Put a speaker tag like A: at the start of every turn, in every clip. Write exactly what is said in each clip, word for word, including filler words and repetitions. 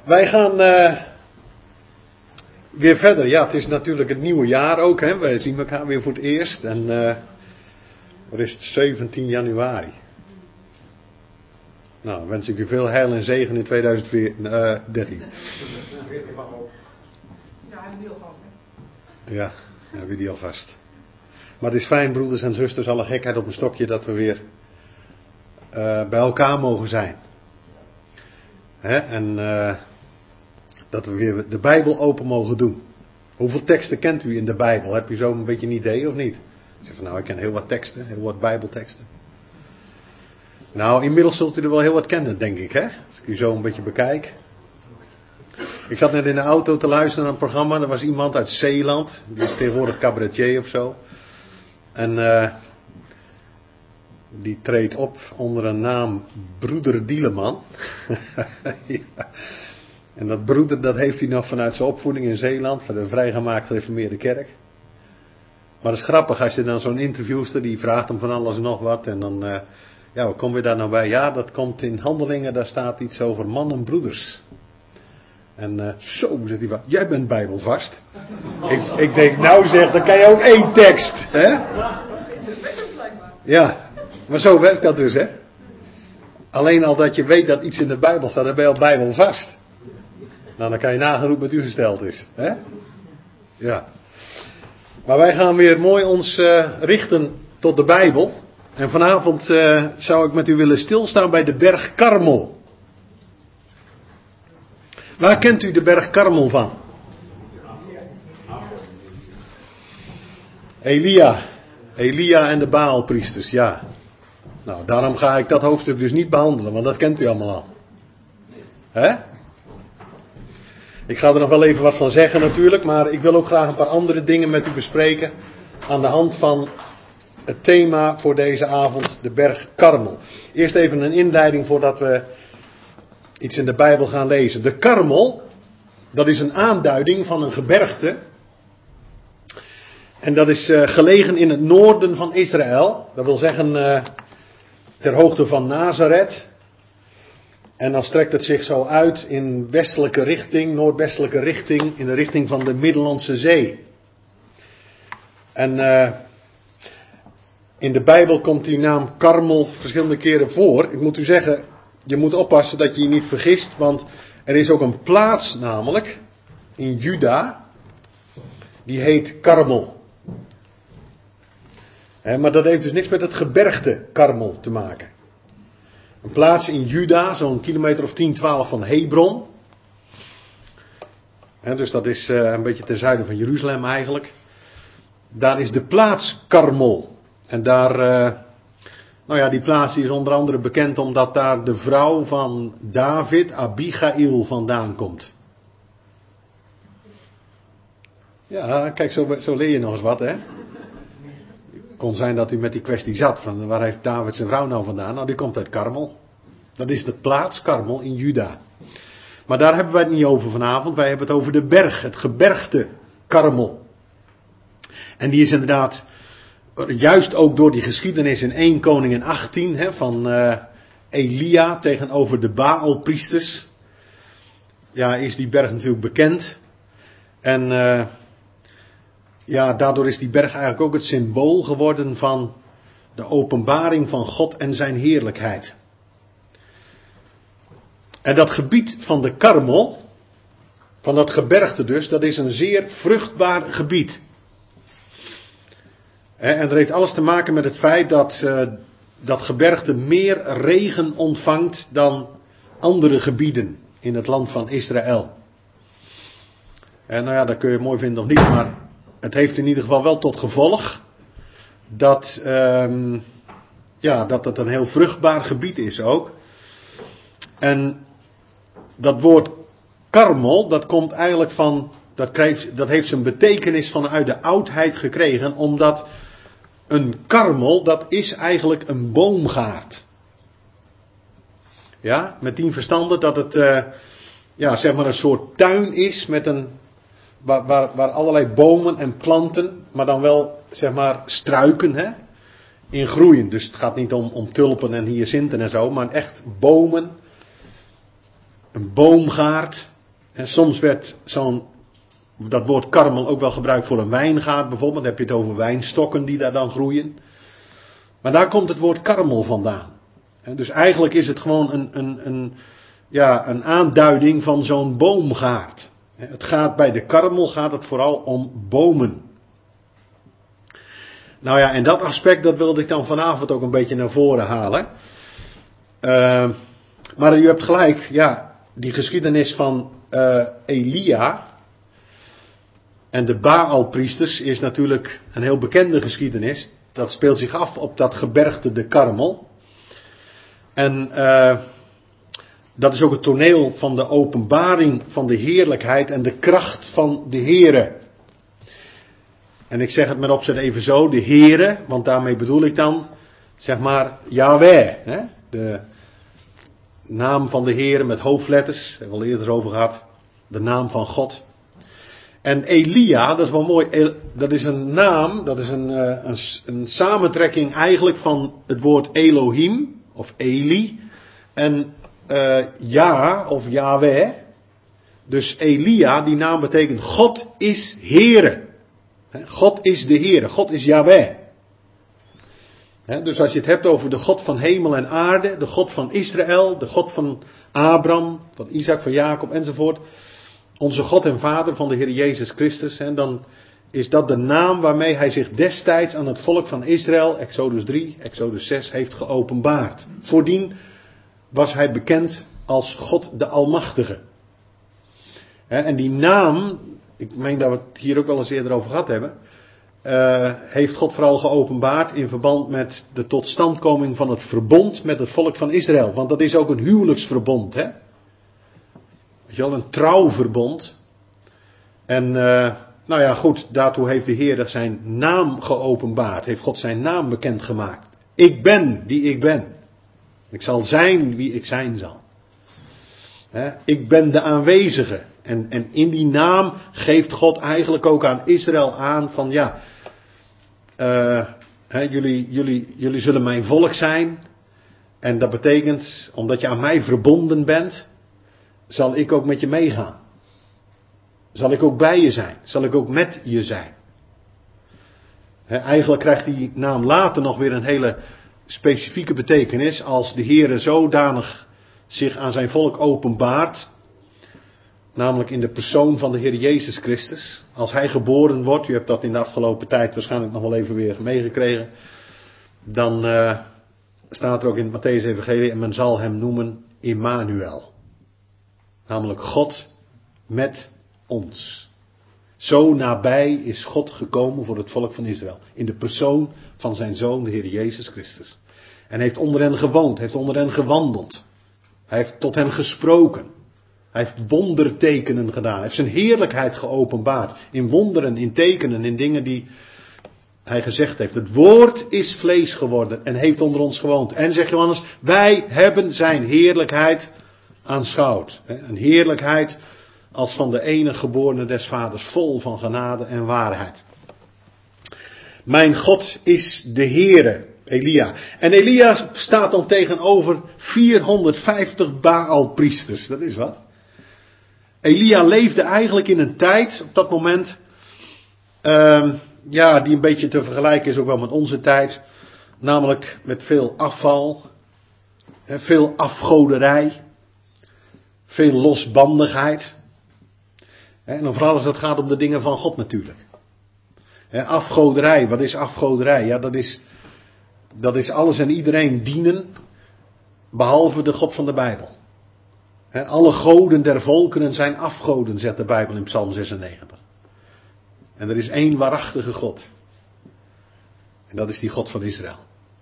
A: Wij gaan uh, weer verder. Ja, het is natuurlijk het nieuwe jaar ook. Hè? Wij zien elkaar weer voor het eerst. En uh, wat is het? zeventien januari. Nou, dan wens ik u veel heil en zegen in tweeduizend dertien.
B: Ja, hebben die alvast, hè?
A: Ja, hebben we die alvast. Maar het is fijn, broeders en zusters, alle gekheid op een stokje, dat we weer uh, bij elkaar mogen zijn. Hè? En uh, dat we weer de Bijbel open mogen doen. Hoeveel teksten kent u in de Bijbel? Heb u zo een beetje een idee of niet? Ik zeg van nou, ik ken heel wat teksten, heel wat Bijbelteksten. Nou, inmiddels zult u er wel heel wat kennen, denk ik, hè? Als ik u zo een beetje bekijk. Ik zat net in de auto te luisteren naar een programma. Er was iemand uit Zeeland. Die is tegenwoordig cabaretier of zo. En uh, die treedt op onder een naam Broeder Dieleman. Ja. En dat broeder, dat heeft hij nog vanuit zijn opvoeding in Zeeland. Van de vrijgemaakte reformeerde kerk. Maar dat is grappig als je dan zo'n interviewster, die vraagt hem van alles en nog wat. En dan, uh, ja, hoe kom je daar nou bij? Ja, dat komt in Handelingen, daar staat iets over man en broeders. En uh, zo, zegt hij van, jij bent bijbelvast. ik, ik denk, nou zeg, dan kan je ook één tekst. Hè? Ja, maar zo werkt dat dus, hè. Alleen al dat je weet dat iets in de Bijbel staat, dan ben je al bijbelvast. Nou, dan kan je nagaan hoe het met u gesteld is. Hè? Ja. Maar wij gaan weer mooi ons uh, richten tot de Bijbel. En vanavond uh, zou ik met u willen stilstaan bij de berg Karmel. Waar kent u de berg Karmel van? Elia. Elia en de Baalpriesters, ja. Nou, daarom ga ik dat hoofdstuk dus niet behandelen, want dat kent u allemaal al. Hè? Ik ga er nog wel even wat van zeggen natuurlijk, maar ik wil ook graag een paar andere dingen met u bespreken. Aan de hand van het thema voor deze avond, de berg Karmel. Eerst even een inleiding voordat we iets in de Bijbel gaan lezen. De Karmel, dat is een aanduiding van een gebergte. En dat is uh, gelegen in het noorden van Israël. Dat wil zeggen uh, ter hoogte van Nazareth. En dan strekt het zich zo uit in westelijke richting, noordwestelijke richting, in de richting van de Middellandse Zee. En uh, in de Bijbel komt die naam Karmel verschillende keren voor. Ik moet u zeggen, je moet oppassen dat je je niet vergist, want er is ook een plaats namelijk in Juda, die heet Karmel. He, maar dat heeft dus niks met het gebergte Karmel te maken. Een plaats in Juda, zo'n kilometer of tien, twaalf van Hebron. He, dus dat is uh, een beetje ten zuiden van Jeruzalem eigenlijk. Daar is de plaats Karmel. En daar, uh, nou ja, die plaats die is onder andere bekend omdat daar de vrouw van David, Abigail, vandaan komt. Ja, kijk, zo, zo leer je nog eens wat, hè. Kon zijn dat u met die kwestie zat, van waar heeft David zijn vrouw nou vandaan? Nou, die komt uit Karmel. Dat is de plaats Karmel in Juda. Maar daar hebben wij het niet over vanavond, wij hebben het over de berg, het gebergte Karmel. En die is inderdaad, juist ook door die geschiedenis in Eerste Koningen achttien, hè, van uh, Elia tegenover de Baalpriesters. Ja, is die berg natuurlijk bekend. En uh, ja, daardoor is die berg eigenlijk ook het symbool geworden van de openbaring van God en zijn heerlijkheid. En dat gebied van de Karmel, van dat gebergte dus, dat is een zeer vruchtbaar gebied. En dat heeft alles te maken met het feit dat uh, dat gebergte meer regen ontvangt dan andere gebieden in het land van Israël. En nou ja, dat kun je mooi vinden of niet, maar het heeft in ieder geval wel tot gevolg dat, um, ja, dat het een heel vruchtbaar gebied is ook. En dat woord Karmel, dat komt eigenlijk van, dat, krijgt, dat heeft zijn betekenis vanuit de oudheid gekregen, omdat een karmel, dat is eigenlijk een boomgaard. Ja, met die verstande dat het, uh, ja, zeg maar een soort tuin is met een, waar, waar, waar allerlei bomen en planten, maar dan wel, zeg maar, struiken, hè, in groeien. Dus het gaat niet om, om tulpen en hyacinten en zo, maar echt bomen, een boomgaard En soms werd zo'n, dat woord karmel ook wel gebruikt voor een wijngaard bijvoorbeeld. Dan heb je het over wijnstokken die daar dan groeien. Maar daar komt het woord karmel vandaan. En dus eigenlijk is het gewoon een, een, een, ja, een aanduiding van zo'n boomgaard. Het gaat bij de karmel gaat het vooral om bomen. Nou ja, en dat aspect dat wilde ik dan vanavond ook een beetje naar voren halen. Uh, maar u hebt gelijk, ja, die geschiedenis van uh, Elia en de Baalpriesters is natuurlijk een heel bekende geschiedenis. Dat speelt zich af op dat gebergte de Karmel. En uh, dat is ook het toneel van de openbaring van de heerlijkheid en de kracht van de Here. En ik zeg het met opzet even zo, de Here, want daarmee bedoel ik dan, zeg maar, Yahweh. Hè? De naam van de Here met hoofdletters, daar hebben we al eerder over gehad. De naam van God. En Elia, dat is wel mooi, dat is een naam, dat is een, een, een samentrekking eigenlijk van het woord Elohim, of Eli, en uh, Ja, of Yahweh. Dus Elia, die naam betekent God is Here. God is de Heere, God is Yahweh. He, dus als je het hebt over de God van hemel en aarde, de God van Israël, de God van Abraham, van Isaac, van Jacob enzovoort. Onze God en Vader van de Heer Jezus Christus. He, dan is dat de naam waarmee hij zich destijds aan het volk van Israël, Exodus drie, Exodus zes, heeft geopenbaard. Voordien was hij bekend als God de Almachtige. He, en die naam, ik meen dat we het hier ook wel eens eerder over gehad hebben, uh, heeft God vooral geopenbaard in verband met de totstandkoming van het verbond met het volk van Israël. Want dat is ook een huwelijksverbond, hè? Weet je wel, een trouwverbond. En uh, nou ja, goed, daartoe heeft de Heer zijn naam geopenbaard. Heeft God zijn naam bekendgemaakt. Ik ben die ik ben. Ik zal zijn wie ik zijn zal. He, ik ben de aanwezige. En, en in die naam geeft God eigenlijk ook aan Israël aan van ja, uh, he, jullie, jullie, jullie zullen mijn volk zijn. En dat betekent, omdat je aan mij verbonden bent, zal ik ook met je meegaan. Zal ik ook bij je zijn. Zal ik ook met je zijn. He, eigenlijk krijgt die naam later nog weer een hele specifieke betekenis als de Heere zodanig zich aan zijn volk openbaart. Namelijk in de persoon van de Heer Jezus Christus. Als hij geboren wordt, u hebt dat in de afgelopen tijd waarschijnlijk nog wel even weer meegekregen. Dan uh, staat er ook in het Mattheüs-evangelie en men zal hem noemen Immanuel. Namelijk God met ons. Zo nabij is God gekomen voor het volk van Israël. In de persoon van zijn zoon, de Heer Jezus Christus. En heeft onder hen gewoond, heeft onder hen gewandeld. Hij heeft tot hen gesproken. Hij heeft wondertekenen gedaan. Hij heeft zijn heerlijkheid geopenbaard. In wonderen, in tekenen, in dingen die hij gezegd heeft. Het woord is vlees geworden en heeft onder ons gewoond. En zegt Johannes, wij hebben zijn heerlijkheid aanschouwd. Een heerlijkheid als van de enige geborene des vaders, vol van genade en waarheid. Mijn God is de Heere, Elia. En Elia staat dan tegenover vierhonderdvijftig Baalpriesters. Dat is wat. Elia leefde eigenlijk in een tijd, op dat moment, uh, ja, die een beetje te vergelijken is ook wel met onze tijd. Namelijk met veel afval, hè, veel afgoderij, veel losbandigheid. En dan vooral als het gaat om de dingen van God natuurlijk. Hè, afgoderij, wat is afgoderij? Ja, dat is, dat is alles en iedereen dienen, behalve de God van de Bijbel. He, alle goden der volkeren zijn afgoden, zegt de Bijbel in Psalm zesennegentig. En er is één waarachtige God. En dat is die God van Israël.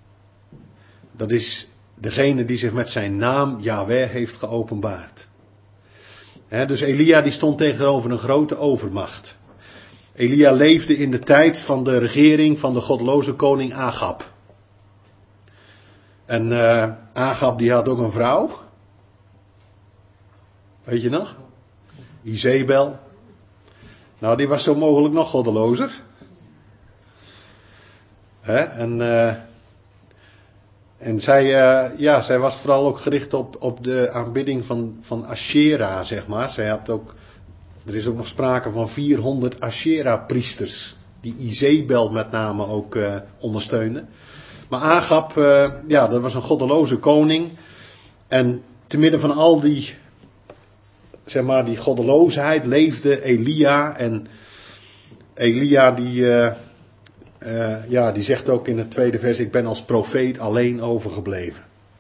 A: Dat is degene die zich met zijn naam Yahweh heeft geopenbaard. He, dus Elia die stond tegenover een grote overmacht. Elia leefde in de tijd van de regering van de godloze koning Agab. En uh, Agab die had ook een vrouw. Weet je nog? Izebel. Nou, die was zo mogelijk nog goddelozer. Hè? En uh, En zij, uh, ja, zij was vooral ook gericht op, op de aanbidding van, van Asherah, zeg maar. Zij had ook, er is ook nog sprake van vierhonderd Asherah-priesters, die Izebel met name ook uh, ondersteunden. Maar Agab, uh, ja, dat was een goddeloze koning. En te midden van al die, zeg maar, die goddeloosheid leefde Elia. En Elia die, uh, uh, ja, die zegt ook in het tweede vers, ik ben als profeet alleen overgebleven.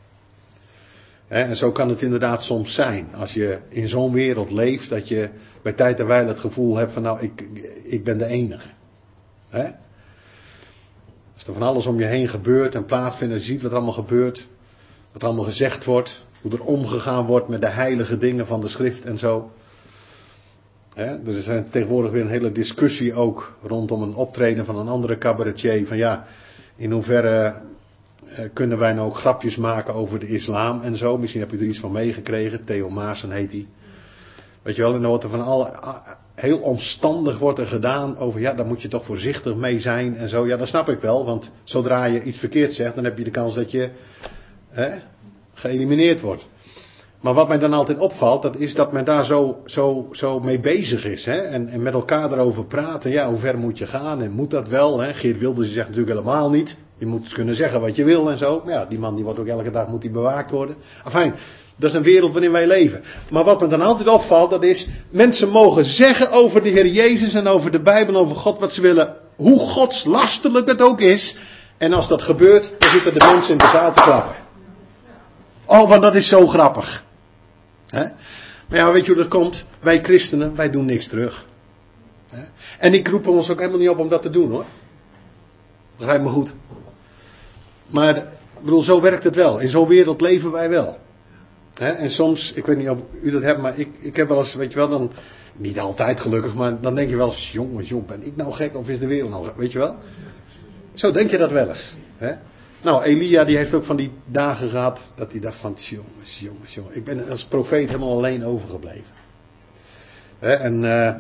A: He, en zo kan het inderdaad soms zijn. Als je in zo'n wereld leeft, dat je bij tijd en wijle het gevoel hebt van nou, ik, ik ben de enige. He? Als er van alles om je heen gebeurt en plaatsvindt en je ziet wat er allemaal gebeurt, wat er allemaal gezegd wordt, hoe er omgegaan wordt met de heilige dingen van de schrift en zo. He? Er is tegenwoordig weer een hele discussie ook rondom een optreden van een andere cabaretier. Van ja, in hoeverre uh, kunnen wij nou ook grapjes maken over de islam en zo. Misschien heb je er iets van meegekregen. Theo Maassen heet hij. Weet je wel, en dan wordt er van al, heel omstandig wordt er gedaan over, ja, daar moet je toch voorzichtig mee zijn en zo. Ja, dat snap ik wel, want zodra je iets verkeerd zegt, dan heb je de kans dat je hè, geëlimineerd wordt. Maar wat mij dan altijd opvalt, dat is dat men daar zo, zo, zo mee bezig is. Hè? En, en met elkaar erover praten, ja, hoe ver moet je gaan en moet dat wel? Hè? Geert Wilders zegt natuurlijk helemaal niet. Je moet kunnen zeggen wat je wil en zo. Maar ja, die man die wordt ook elke dag moet die bewaakt worden. Afijn. Dat is een wereld waarin wij leven. Maar wat me dan altijd opvalt, dat is, mensen mogen zeggen over de Heer Jezus en over de Bijbel, over God wat ze willen, hoe godslasterlijk het ook is. En als dat gebeurt, dan zitten de mensen in de zaal te klappen. Oh, want dat is zo grappig. He? Maar ja, weet je hoe dat komt? Wij christenen, wij doen niks terug. He? En ik roep ons ook helemaal niet op om dat te doen, hoor. Begrijp me goed. Maar, ik bedoel, zo werkt het wel. In zo'n wereld leven wij wel. He, en soms, ik weet niet of u dat hebt, maar ik, ik heb wel eens, weet je wel, dan, niet altijd gelukkig, maar dan denk je wel eens, jongens, jong, ben ik nou gek of is de wereld nou gek, weet je wel? Zo denk je dat wel eens. He? Nou, Elia die heeft ook van die dagen gehad, dat hij dacht van, jongens, jongens, jongens, ik ben als profeet helemaal alleen overgebleven. He, en uh,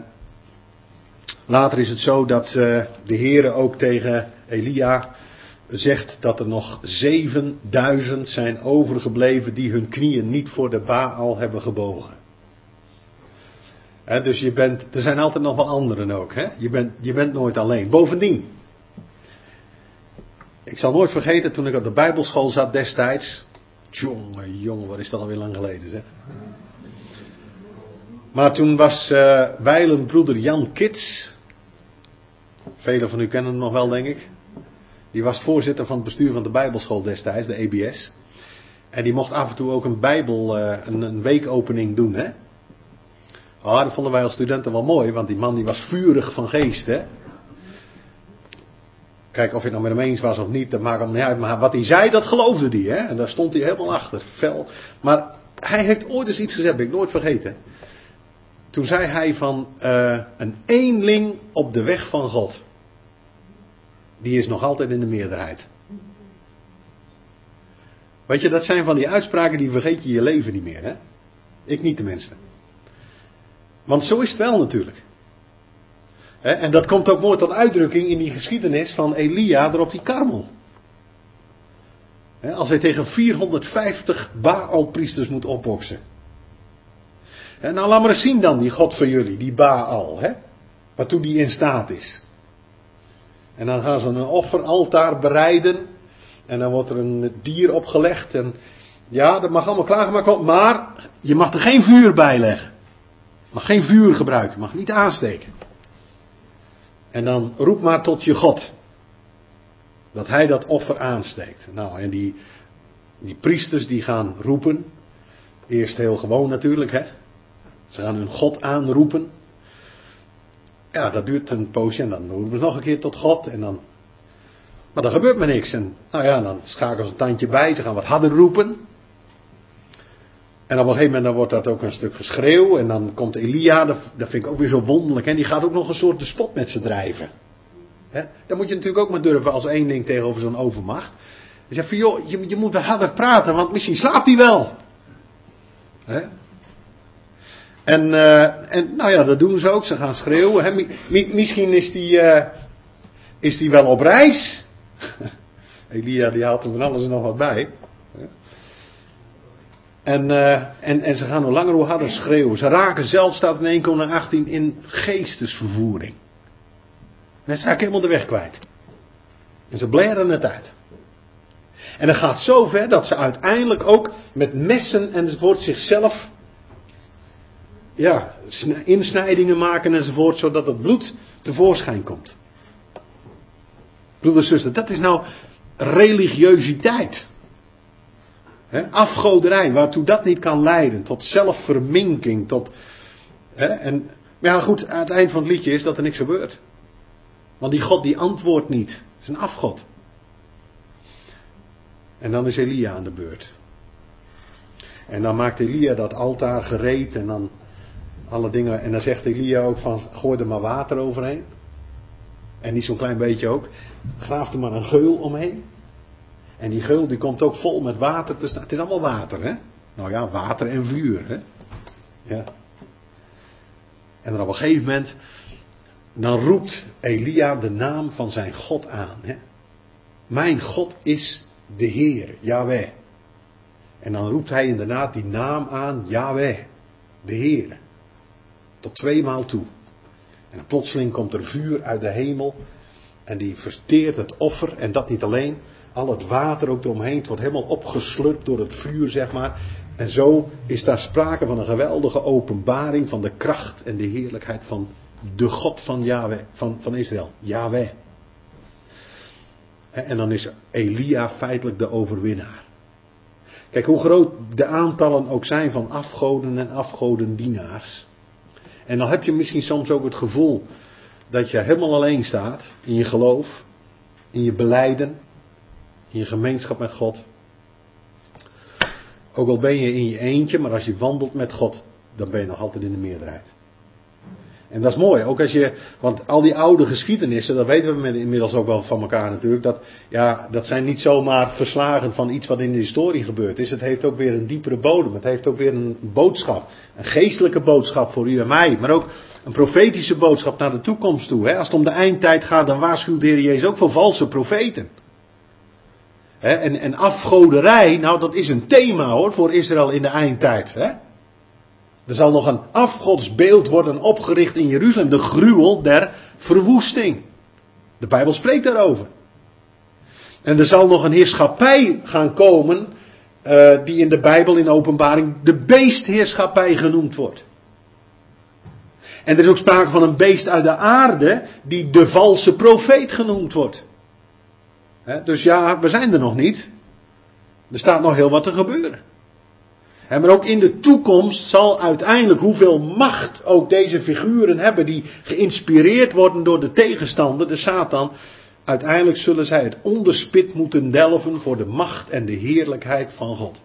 A: later is het zo dat uh, de Heere ook tegen Elia zegt dat er nog zevenduizend zijn overgebleven die hun knieën niet voor de Baal hebben gebogen. He, dus je bent, er zijn altijd nog wel anderen ook. He? Je, bent, je bent nooit alleen. Bovendien, ik zal nooit vergeten toen ik op de Bijbelschool zat destijds. Jongen, jongen, wat is dat alweer lang geleden, zeg. Maar toen was uh, wijlen broeder Jan Kits. Velen van u kennen hem nog wel, denk ik. Die was voorzitter van het bestuur van de Bijbelschool destijds, de E B S. En die mocht af en toe ook een Bijbel, uh, een, een weekopening doen, hè. Oh, dat vonden wij als studenten wel mooi, want die man die was vurig van geest, hè. Kijk, of je het nou met hem eens was of niet, dat maakt hem niet uit. Maar wat hij zei, dat geloofde hij, hè. En daar stond hij helemaal achter, fel. Maar hij heeft ooit eens iets gezegd, ben ik nooit vergeten. Toen zei hij van, uh, een eenling op de weg van God. Die is nog altijd in de meerderheid. Weet je, dat zijn van die uitspraken die vergeet je je leven niet meer, hè? Ik niet tenminste. Want zo is het wel natuurlijk. He, en dat komt ook mooi tot uitdrukking in die geschiedenis van Elia er op die Karmel. He, als hij tegen vierhonderdvijftig Baal-priesters moet opboksen. He, nou, laat maar eens zien dan, die God van jullie, die Baal, hè? Waartoe die in staat is. En dan gaan ze een offeraltaar bereiden. En dan wordt er een dier opgelegd. En ja, dat mag allemaal klaargemaakt worden. Maar je mag er geen vuur bij leggen. Je mag geen vuur gebruiken. Je mag niet aansteken. En dan roep maar tot je God. Dat hij dat offer aansteekt. Nou, en die, die priesters die gaan roepen. Eerst heel gewoon natuurlijk, hè. Ze gaan hun God aanroepen. Ja, dat duurt een poosje en dan roepen we nog een keer tot God. En dan... Maar dan gebeurt maar niks. En nou ja, dan schakelen ze een tandje bij. Ze gaan wat harder roepen. En op een gegeven moment dan wordt dat ook een stuk geschreeuw. En dan komt Elia, dat, dat vind ik ook weer zo wonderlijk. En die gaat ook nog een soort de spot met ze drijven. He? Dan moet je natuurlijk ook maar durven als één ding tegenover zo'n overmacht. Hij zegt van joh, je, je moet wat harder praten, want misschien slaapt hij wel. He? En, uh, en nou ja, dat doen ze ook. Ze gaan schreeuwen. Hè. Mi, mi, misschien is die, uh, is die wel op reis. Elia die haalt er van alles en nog wat bij. En, uh, en, en ze gaan hoe langer hoe harder schreeuwen. Ze raken zelfs, staat in één Koning achttien, in geestesvervoering. Mensen raken helemaal de weg kwijt. En ze blaren het uit. En dat gaat zo ver dat ze uiteindelijk ook met messen enzovoort zichzelf ja, insnijdingen maken enzovoort, zodat het bloed tevoorschijn komt. Broeders en zusters, dat is nou religiositeit. He, afgoderij, waartoe dat niet kan leiden. Tot zelfverminking. Tot, he, en, maar ja goed, aan het eind van het liedje is dat er niks gebeurt. Want die God die antwoordt niet. Het is een afgod. En dan is Elia aan de beurt. En dan maakt Elia dat altaar gereed en dan alle dingen. En dan zegt Elia ook van, gooi er maar water overheen. En niet zo'n klein beetje ook. Graaf er maar een geul omheen. En die geul die komt ook vol met water te staan. Het is allemaal water, hè? Nou ja, water en vuur, hè? Ja. En dan op een gegeven moment, dan roept Elia de naam van zijn God aan, hè? Mijn God is de Heer, Yahweh. En dan roept hij inderdaad die naam aan, Yahweh, de Heer. Tot tweemaal toe. En dan plotseling komt er vuur uit de hemel. En die verteert het offer. En dat niet alleen. Al het water ook eromheen. Het wordt helemaal opgeslurpt door het vuur, zeg maar. En zo is daar sprake van een geweldige openbaring van de kracht en de heerlijkheid van de God van Yahweh, van, van Israël. Yahweh. En dan is Elia feitelijk de overwinnaar. Kijk, hoe groot de aantallen ook zijn van afgoden en afgodendienaars. En dan heb je misschien soms ook het gevoel dat je helemaal alleen staat in je geloof, in je belijden, in je gemeenschap met God. Ook al ben je in je eentje, maar als je wandelt met God, dan ben je nog altijd in de meerderheid. En dat is mooi, ook als je, want al die oude geschiedenissen, dat weten we inmiddels ook wel van elkaar natuurlijk, dat, ja, dat zijn niet zomaar verslagen van iets wat in de historie gebeurd is. Het heeft ook weer een diepere bodem, het heeft ook weer een boodschap, een geestelijke boodschap voor u en mij, maar ook een profetische boodschap naar de toekomst toe. Hè. Als het om de eindtijd gaat, dan waarschuwt de Heer Jezus ook voor valse profeten. Hè, en, en afgoderij, nou dat is een thema hoor, voor Israël in de eindtijd, hè. Er zal nog een afgodsbeeld worden opgericht in Jeruzalem. De gruwel der verwoesting. De Bijbel spreekt daarover. En er zal nog een heerschappij gaan komen. Uh, die in de Bijbel in openbaring de beestheerschappij genoemd wordt. En er is ook sprake van een beest uit de aarde. Die de valse profeet genoemd wordt. He, dus ja, we zijn er nog niet. Er staat nog heel wat te gebeuren. En maar ook in de toekomst zal uiteindelijk hoeveel macht ook deze figuren hebben die geïnspireerd worden door de tegenstander, de Satan. Uiteindelijk zullen zij het onderspit moeten delven voor de macht en de heerlijkheid van God.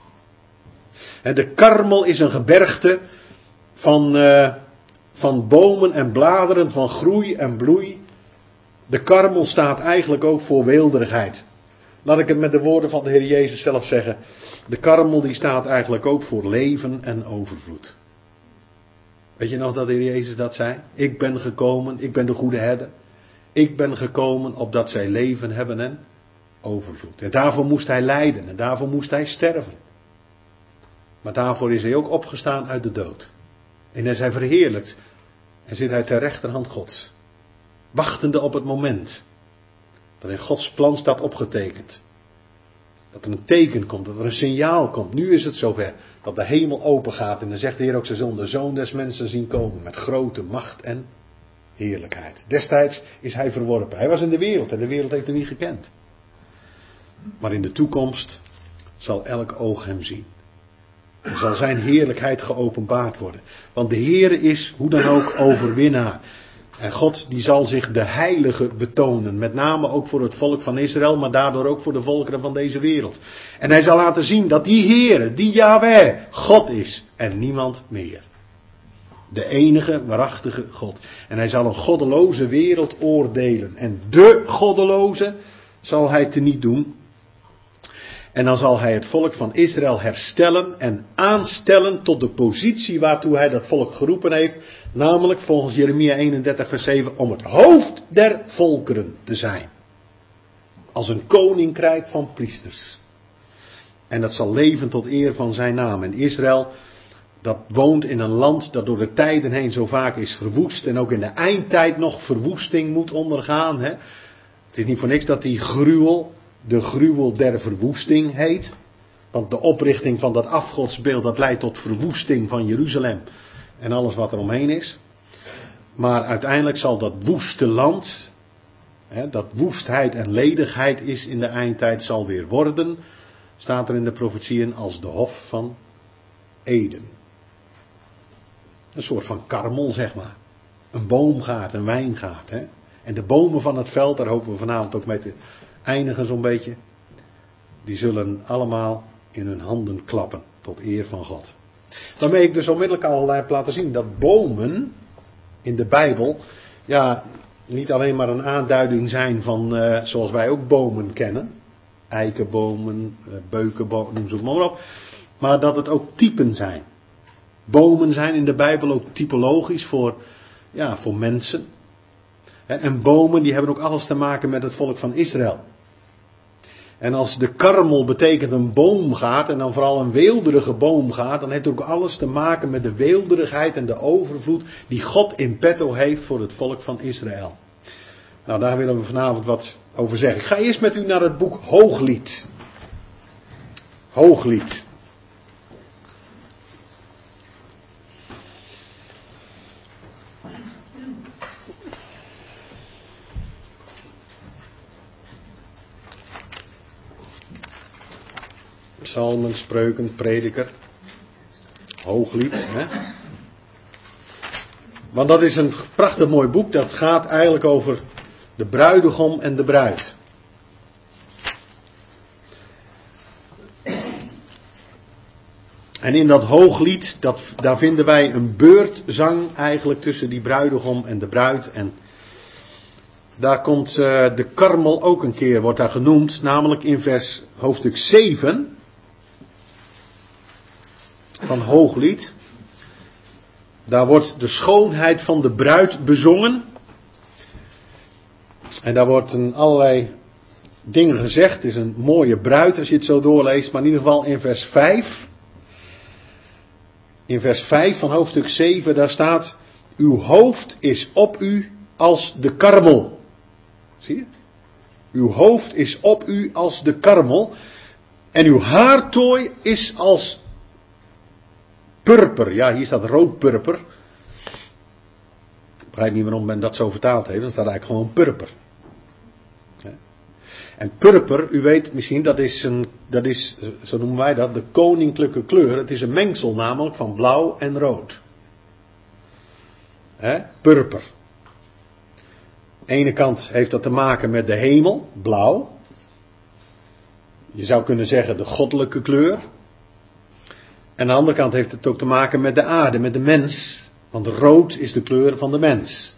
A: En de Karmel is een gebergte van, uh, van bomen en bladeren, van groei en bloei. De Karmel staat eigenlijk ook voor weelderigheid. Laat ik het met de woorden van de Heer Jezus zelf zeggen. De Karmel die staat eigenlijk ook voor leven en overvloed. Weet je nog dat de Heer Jezus dat zei? Ik ben gekomen, ik ben de goede herder. Ik ben gekomen opdat zij leven hebben en overvloed. En daarvoor moest hij lijden en daarvoor moest hij sterven. Maar daarvoor is hij ook opgestaan uit de dood. En is hij verheerlijkt en zit hij ter rechterhand Gods. Wachtende op het moment dat in Gods plan staat opgetekend. Dat er een teken komt, dat er een signaal komt. Nu is het zover dat de hemel open gaat. En dan zegt de Heer ook, ze zullen de Zoon des Mensen zien komen met grote macht en heerlijkheid. Destijds is hij verworpen. Hij was in de wereld en de wereld heeft hem niet gekend. Maar in de toekomst zal elk oog hem zien. Er zal zijn heerlijkheid geopenbaard worden. Want de Heer is hoe dan ook overwinnaar. En God die zal zich de heilige betonen. Met name ook voor het volk van Israël. Maar daardoor ook voor de volkeren van deze wereld. En hij zal laten zien dat die Heere, die Yahweh, God is. En niemand meer. De enige waarachtige God. En hij zal een goddeloze wereld oordelen. En de goddeloze zal hij teniet doen. En dan zal hij het volk van Israël herstellen en aanstellen tot de positie waartoe hij dat volk geroepen heeft. Namelijk volgens Jeremia eenendertig vers zeven om het hoofd der volkeren te zijn. als een koninkrijk van priesters. En dat zal leven tot eer van zijn naam. En Israël, dat woont in een land dat door de tijden heen zo vaak is verwoest. En ook in de eindtijd nog verwoesting moet ondergaan. Hè? Het is niet voor niks dat die gruwel, de gruwel der verwoesting heet. Want de oprichting van dat afgodsbeeld, dat leidt tot verwoesting van Jeruzalem. En alles wat er omheen is. Maar uiteindelijk zal dat woeste land, hè, dat woestheid en ledigheid is in de eindtijd, zal weer worden, staat er in de profetieën, als de hof van Eden. Een soort van karmel, zeg maar. Een boomgaard, een wijngaard. Hè? En de bomen van het veld, daar hopen we vanavond ook mee te eindigen zo'n beetje. Die zullen allemaal in hun handen klappen, tot eer van God. Waarmee ik dus onmiddellijk al heb laten zien dat bomen in de Bijbel, ja, niet alleen maar een aanduiding zijn van, uh, zoals wij ook bomen kennen. Eikenbomen, uh, beukenbomen, noem ze het maar op. Maar dat het ook typen zijn. Bomen zijn in de Bijbel ook typologisch voor, ja, voor mensen. En bomen die hebben ook alles te maken met het volk van Israël. En als de karmel betekent een boomgaard, en dan vooral een weelderige boomgaard, dan heeft het ook alles te maken met de weelderigheid en de overvloed die God in petto heeft voor het volk van Israël. Nou, daar willen we vanavond wat over zeggen. Ik ga eerst met u naar het boek Hooglied. Hooglied. Psalmen, spreuken, prediker, Hooglied. Hè? Want dat is een prachtig mooi boek. Dat gaat eigenlijk over de bruidegom en de bruid. En in dat Hooglied, dat, daar vinden wij een beurtzang eigenlijk tussen die bruidegom en de bruid. En daar komt uh, de karmel ook een keer, wordt daar genoemd. Namelijk in vers hoofdstuk zeven. Van Hooglied. Daar wordt de schoonheid van de bruid bezongen. En daar worden allerlei dingen gezegd. Het is een mooie bruid als je het zo doorleest. Maar in ieder geval in vers vijf. In vers vijf van hoofdstuk zeven daar staat: uw hoofd is op u als de karmel. Zie je? Uw hoofd is op u als de karmel. En uw haartooi is als purper. Ja, hier staat roodpurper. Ik begrijp niet waarom men dat zo vertaald heeft. Dan staat eigenlijk gewoon purper. En purper, u weet misschien, dat is, een, dat is, zo noemen wij dat, de koninklijke kleur. Het is een mengsel namelijk van blauw en rood. He, purper. Aan de ene kant heeft dat te maken met de hemel, blauw. Je zou kunnen zeggen de goddelijke kleur. En aan de andere kant heeft het ook te maken met de aarde, met de mens. Want rood is de kleur van de mens.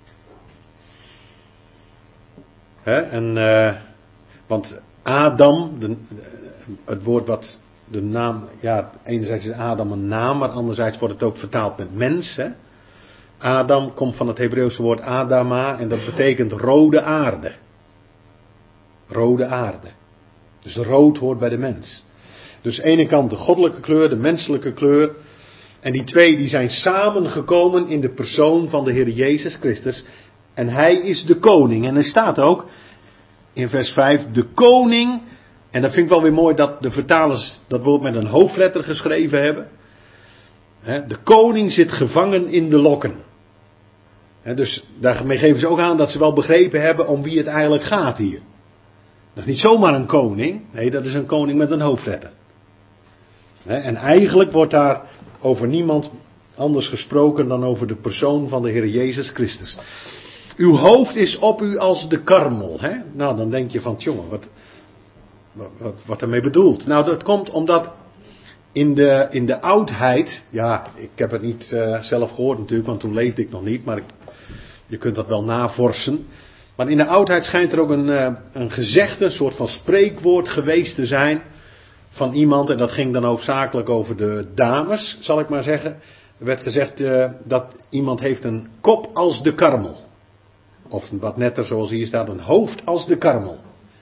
A: He, en, uh, want Adam, de, het woord wat de naam, ja, enerzijds is Adam een naam, maar anderzijds wordt het ook vertaald met mens. Hè? Adam komt van het Hebreeuwse woord Adama en dat betekent rode aarde. Rode aarde. Dus rood hoort bij de mens. Dus aan de ene kant de goddelijke kleur, de menselijke kleur. En die twee die zijn samengekomen in de persoon van de Heer Jezus Christus. En hij is de koning. En er staat ook in vers vijf, de koning. En dat vind ik wel weer mooi dat de vertalers dat woord met een hoofdletter geschreven hebben. De koning zit gevangen in de lokken. Dus daarmee geven ze ook aan dat ze wel begrepen hebben om wie het eigenlijk gaat hier. Dat is niet zomaar een koning. Nee, dat is een koning met een hoofdletter. En eigenlijk wordt daar over niemand anders gesproken dan over de persoon van de Heer Jezus Christus. Uw hoofd is op u als de karmel. Hè? Nou, dan denk je van, jongen, wat, wat, wat ermee bedoeld? Nou, dat komt omdat in de, in de oudheid, ja, ik heb het niet uh, zelf gehoord natuurlijk, want toen leefde ik nog niet, maar ik, je kunt dat wel navorsen. Maar in de oudheid schijnt er ook een, uh, een gezegde, een soort van spreekwoord geweest te zijn van iemand, en dat ging dan hoofdzakelijk over de dames, zal ik maar zeggen. Er werd gezegd uh, dat iemand heeft een kop als de karmel. Of wat netter zoals hier staat, een hoofd als de karmel.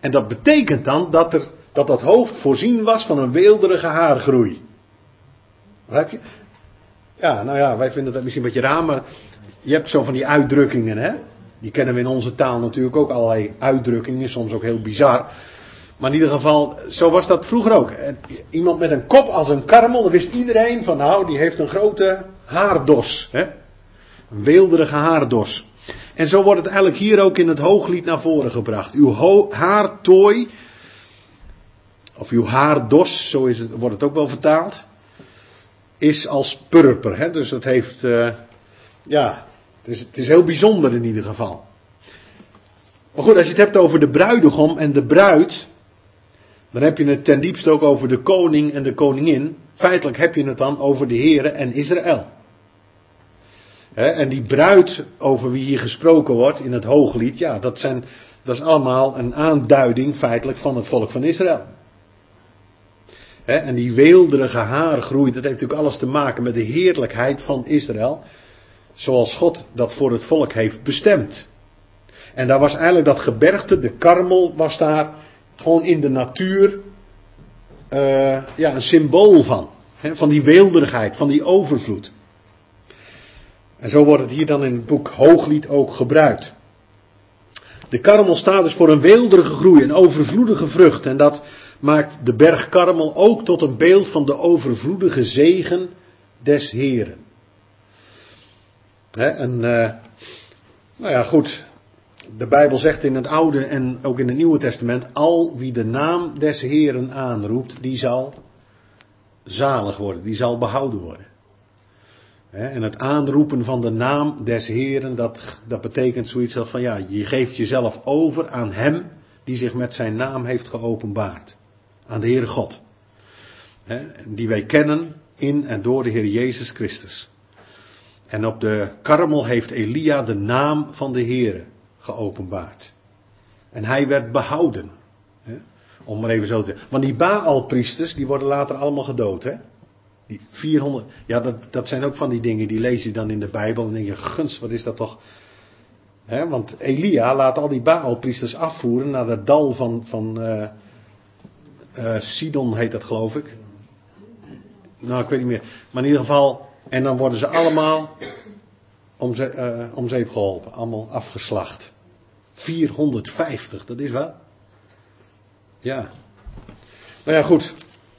A: En dat betekent dan dat, er, dat dat hoofd voorzien was van een weelderige haargroei. Begrijp je? Ja, nou ja, wij vinden dat misschien een beetje raar, maar je hebt zo van die uitdrukkingen, hè. Die kennen we in onze taal natuurlijk ook, allerlei uitdrukkingen, soms ook heel bizar. Maar in ieder geval, zo was dat vroeger ook. Iemand met een kop als een karmel, dan wist iedereen van nou, die heeft een grote haardos. Hè? Een weelderige haardos. En zo wordt het eigenlijk hier ook in het Hooglied naar voren gebracht. Uw ho- haartooi, of uw haardos, zo is het, wordt het ook wel vertaald, is als purper. Hè? Dus dat heeft, uh, ja, het is, het is heel bijzonder in ieder geval. Maar goed, als je het hebt over de bruidegom en de bruid, dan heb je het ten diepste ook over de koning en de koningin. Feitelijk heb je het dan over de Here en Israël. He, en die bruid over wie hier gesproken wordt in het Hooglied, ja, dat, zijn, dat is allemaal een aanduiding feitelijk van het volk van Israël. He, en die weelderige haargroei, dat heeft natuurlijk alles te maken met de heerlijkheid van Israël. Zoals God dat voor het volk heeft bestemd. En daar was eigenlijk dat gebergte, de Karmel, was daar gewoon in de natuur uh, ja, een symbool van. Hè, van die weelderigheid, van die overvloed. En zo wordt het hier dan in het boek Hooglied ook gebruikt. De Karmel staat dus voor een weelderige groei, een overvloedige vrucht. En dat maakt de berg Karmel ook tot een beeld van de overvloedige zegen des Heren. Hè, en uh, nou ja, goed. De Bijbel zegt in het Oude en ook in het Nieuwe Testament, al wie de naam des Heren aanroept, die zal zalig worden, die zal behouden worden. En het aanroepen van de naam des Heren, dat, dat betekent zoiets als van ja, je geeft jezelf over aan Hem die zich met zijn naam heeft geopenbaard. Aan de Heere God. Die wij kennen in en door de Heer Jezus Christus. En op de Karmel heeft Elia de naam van de Heere geopenbaard. En hij werd behouden. Hè? Om maar even zo te zeggen. Want die Baalpriesters, die worden later allemaal gedood. Hè? Die vierhonderd. Ja, dat, dat zijn ook van die dingen die lees je dan in de Bijbel. En denk je, guns, wat is dat toch? Hè? Want Elia laat al die Baalpriesters afvoeren naar het dal van, van uh, uh, Sidon heet dat geloof ik. Nou, ik weet niet meer. Maar in ieder geval, en dan worden ze allemaal om, ze, uh, om zeep geholpen. Allemaal afgeslacht. vierhonderdvijftig, dat is wel. Ja. Nou ja, goed.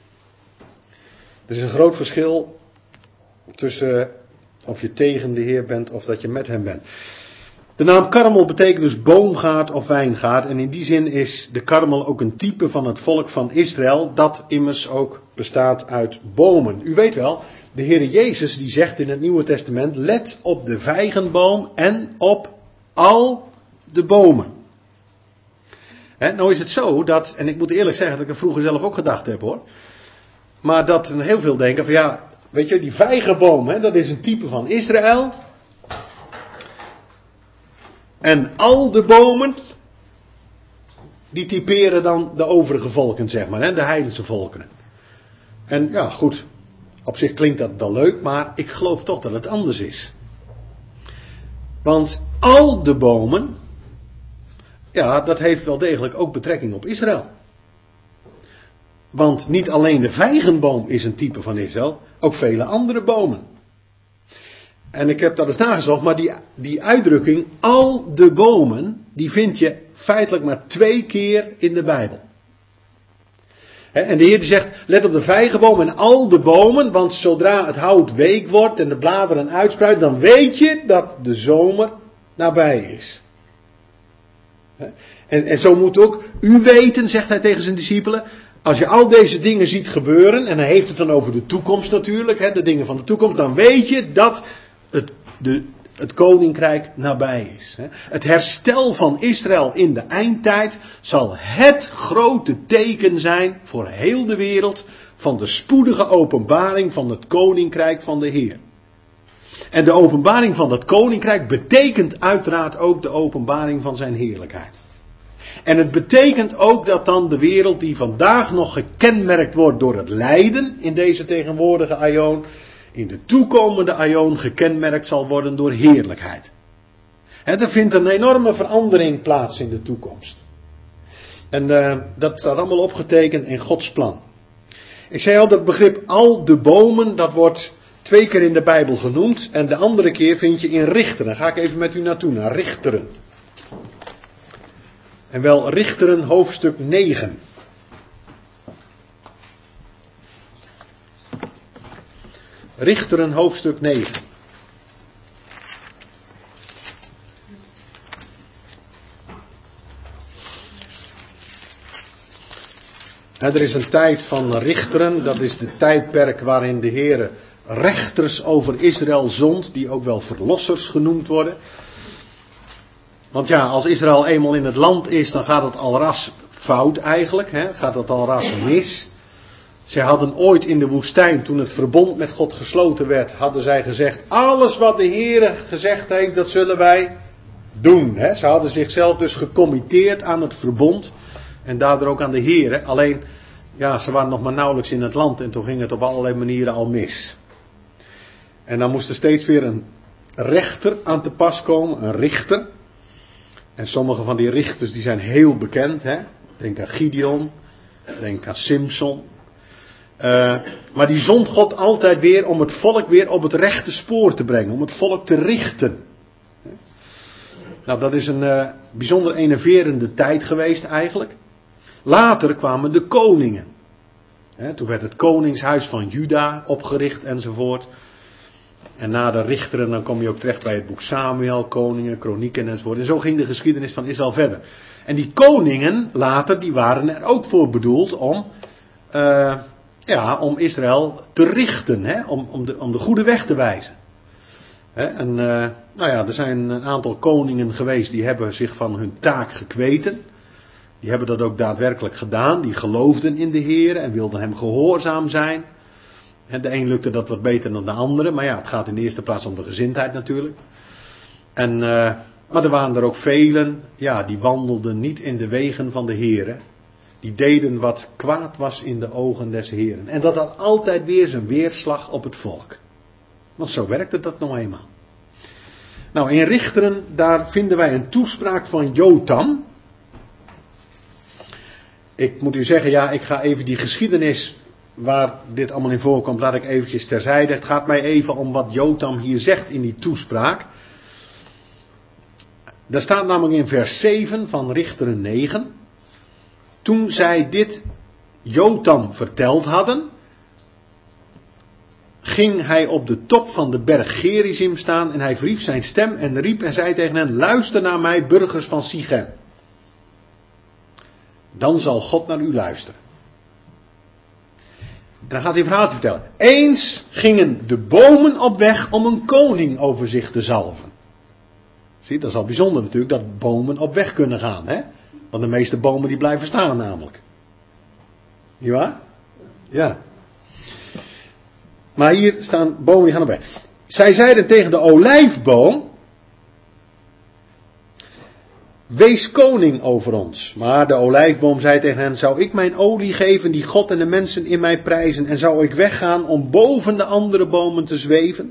A: Er is een groot verschil tussen of je tegen de Heer bent of dat je met hem bent. De naam Karmel betekent dus boomgaard of wijngaard. En in die zin is de Karmel ook een type van het volk van Israël. Dat immers ook bestaat uit bomen. U weet wel, de Heer Jezus die zegt in het Nieuwe Testament, let op de vijgenboom en op al de bomen. He, nou is het zo dat, en ik moet eerlijk zeggen dat ik er vroeger zelf ook gedacht heb hoor. Maar dat heel veel denken van ja, weet je, die vijgenboom, hè, dat is een type van Israël. En al de bomen, die typeren dan de overige volken, zeg maar, hè, de heidense volkeren. En ja, goed, op zich klinkt dat wel leuk, maar ik geloof toch dat het anders is. Want al de bomen, ja, dat heeft wel degelijk ook betrekking op Israël. Want niet alleen de vijgenboom is een type van Israël, ook vele andere bomen. En ik heb dat eens nagezocht, maar die, die uitdrukking, al de bomen, die vind je feitelijk maar twee keer in de Bijbel. He, en de Heer die zegt, let op de vijgenboom en al de bomen, want zodra het hout week wordt en de bladeren uitspruiten, dan weet je dat de zomer nabij is. He, en, en zo moet ook u weten, zegt hij tegen zijn discipelen, als je al deze dingen ziet gebeuren, en hij heeft het dan over de toekomst natuurlijk, he, de dingen van de toekomst, dan weet je dat het, de, het koninkrijk nabij is. Hè. Het herstel van Israël in de eindtijd zal het grote teken zijn voor heel de wereld van de spoedige openbaring van het koninkrijk van de Heer. En de openbaring van dat koninkrijk betekent uiteraard ook de openbaring van zijn heerlijkheid. En het betekent ook dat dan de wereld die vandaag nog gekenmerkt wordt door het lijden in deze tegenwoordige aion, in de toekomende aion gekenmerkt zal worden door heerlijkheid. He, er vindt een enorme verandering plaats in de toekomst. En uh, dat staat allemaal opgetekend in Gods plan. Ik zei al, dat begrip al de bomen, dat wordt twee keer in de Bijbel genoemd. En de andere keer vind je in Richteren. Daar ga ik even met u naartoe, naar Richteren. En wel Richteren hoofdstuk negen. Richteren hoofdstuk negen. En er is een tijd van richteren, dat is de tijdperk waarin de Heere rechters over Israël zond, die ook wel verlossers genoemd worden. Want ja, als Israël eenmaal in het land is, dan gaat het al ras fout eigenlijk, hè? Gaat het al ras mis. Zij hadden ooit in de woestijn, toen het verbond met God gesloten werd, hadden zij gezegd, alles wat de Heere gezegd heeft, dat zullen wij doen. Hè? Ze hadden zichzelf dus gecommitteerd aan het verbond. En daardoor ook aan de Heere. Alleen, ja, ze waren nog maar nauwelijks in het land. En toen ging het op allerlei manieren al mis. En dan moest er steeds weer een rechter aan te pas komen. Een richter. En sommige van die richters die zijn heel bekend. Hè? Denk aan Gideon. Denk aan Simson. Uh, maar die zond God altijd weer om het volk weer op het rechte spoor te brengen. Om het volk te richten. Nou, dat is een uh, bijzonder enerverende tijd geweest eigenlijk. Later kwamen de koningen. He, toen werd het koningshuis van Juda opgericht enzovoort. En na de richteren dan kom je ook terecht bij het boek Samuel, koningen, kronieken enzovoort. En zo ging de geschiedenis van Israël verder. En die koningen later, die waren er ook voor bedoeld om, uh, ja, om Israël te richten. He, om, om, de, om de goede weg te wijzen. He, en uh, nou ja, er zijn een aantal koningen geweest die hebben zich van hun taak gekweten. Die hebben dat ook daadwerkelijk gedaan. Die geloofden in de Heer en wilden hem gehoorzaam zijn. En de een lukte dat wat beter dan de andere. Maar ja, het gaat in de eerste plaats om de gezindheid natuurlijk. En, uh, maar er waren er ook velen, ja, die wandelden niet in de wegen van de Heer. Die deden wat kwaad was in de ogen des Heeren. En dat had altijd weer zijn weerslag op het volk. Want zo werkte dat nog eenmaal. Nou, in Richteren, daar vinden wij een toespraak van Jotam. Ik moet u zeggen, ja, ik ga even die geschiedenis waar dit allemaal in voorkomt, laat ik eventjes terzijde. Het gaat mij even om wat Jotam hier zegt in die toespraak. Daar staat namelijk in vers zeven van Richteren negen. Toen zij dit Jotam verteld hadden, ging hij op de top van de berg Gerizim staan en hij verhief zijn stem en riep en zei tegen hen, luister naar mij, burgers van Sichem. Dan zal God naar u luisteren. En dan gaat hij een verhaal vertellen. Eens gingen de bomen op weg om een koning over zich te zalven. Zie, dat is al bijzonder natuurlijk, dat bomen op weg kunnen gaan. Hè? Want de meeste bomen die blijven staan namelijk. Niet waar? Ja. Maar hier staan bomen die gaan op weg. Zij zeiden tegen de olijfboom, wees koning over ons. Maar de olijfboom zei tegen hen, zou ik mijn olie geven die God en de mensen in mij prijzen, en zou ik weggaan om boven de andere bomen te zweven?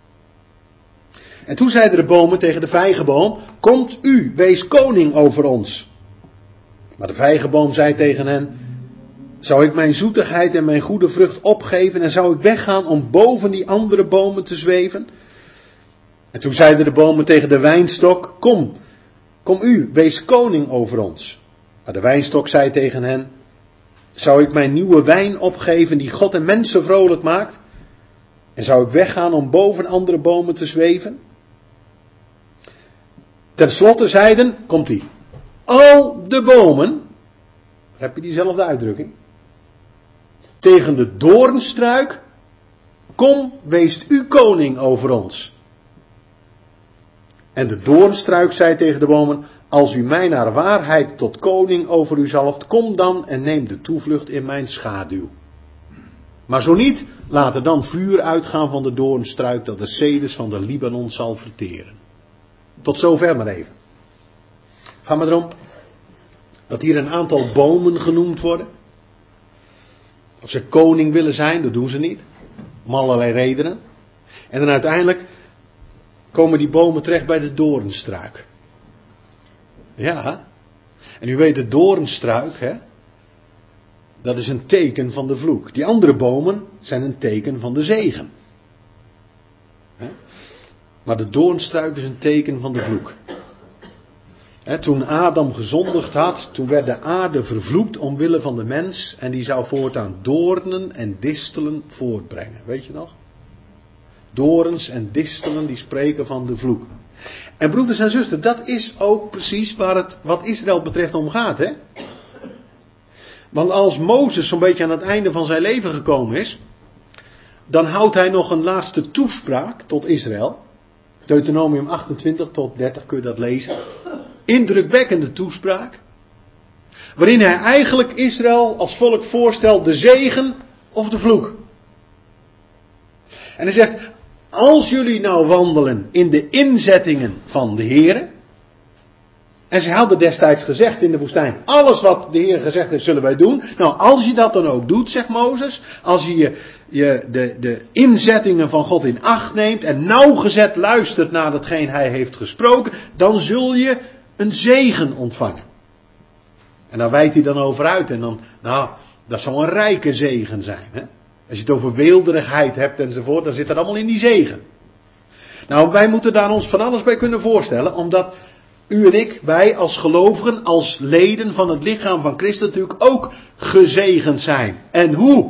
A: En toen zeiden de bomen tegen de vijgenboom, komt u, wees koning over ons. Maar de vijgenboom zei tegen hen, zou ik mijn zoetigheid en mijn goede vrucht opgeven en zou ik weggaan om boven die andere bomen te zweven? En toen zeiden de bomen tegen de wijnstok, kom, kom u, wees koning over ons. Maar de wijnstok zei tegen hen, zou ik mijn nieuwe wijn opgeven die God en mensen vrolijk maakt? En zou ik weggaan om boven andere bomen te zweven? Ten slotte zeiden, komt ie, al de bomen, heb je diezelfde uitdrukking, tegen de doornstruik, kom, wees u koning over ons. En de doornstruik zei tegen de bomen, als u mij naar waarheid tot koning over u zalft, kom dan en neem de toevlucht in mijn schaduw. Maar zo niet, laat er dan vuur uitgaan van de doornstruik dat de ceders van de Libanon zal verteren. Tot zover maar even. Ga maar erom dat hier een aantal bomen genoemd worden. Of ze koning willen zijn, dat doen ze niet. Om allerlei redenen. En dan uiteindelijk komen die bomen terecht bij de doornstruik. Ja. En u weet, de doornstruik, hè, dat is een teken van de vloek. Die andere bomen zijn een teken van de zegen. Hè? Maar de doornstruik is een teken van de vloek. Hè, toen Adam gezondigd had, toen werd de aarde vervloekt omwille van de mens. En die zou voortaan doornen en distelen voortbrengen. Weet je nog? Dorens en distelen die spreken van de vloek. En broeders en zusters, dat is ook precies waar het wat Israël betreft om gaat, hè? Want als Mozes zo'n beetje aan het einde van zijn leven gekomen is, dan houdt hij nog een laatste toespraak tot Israël. Deuteronomium achtentwintig tot dertig kun je dat lezen. Indrukwekkende toespraak. Waarin hij eigenlijk Israël als volk voorstelt de zegen of de vloek. En hij zegt, als jullie nou wandelen in de inzettingen van de Heere. En ze hadden destijds gezegd in de woestijn, alles wat de Heer gezegd heeft zullen wij doen. Nou, als je dat dan ook doet, zegt Mozes, als je, je, je de, de inzettingen van God in acht neemt en nauwgezet luistert naar datgene hij heeft gesproken, dan zul je een zegen ontvangen. En daar wijdt hij dan over uit en dan, nou, dat zal een rijke zegen zijn, hè. Als je het over weelderigheid hebt enzovoort, dan zit dat allemaal in die zegen. Nou, wij moeten daar ons van alles bij kunnen voorstellen, omdat u en ik, wij als gelovigen, als leden van het lichaam van Christus natuurlijk ook gezegend zijn. En hoe?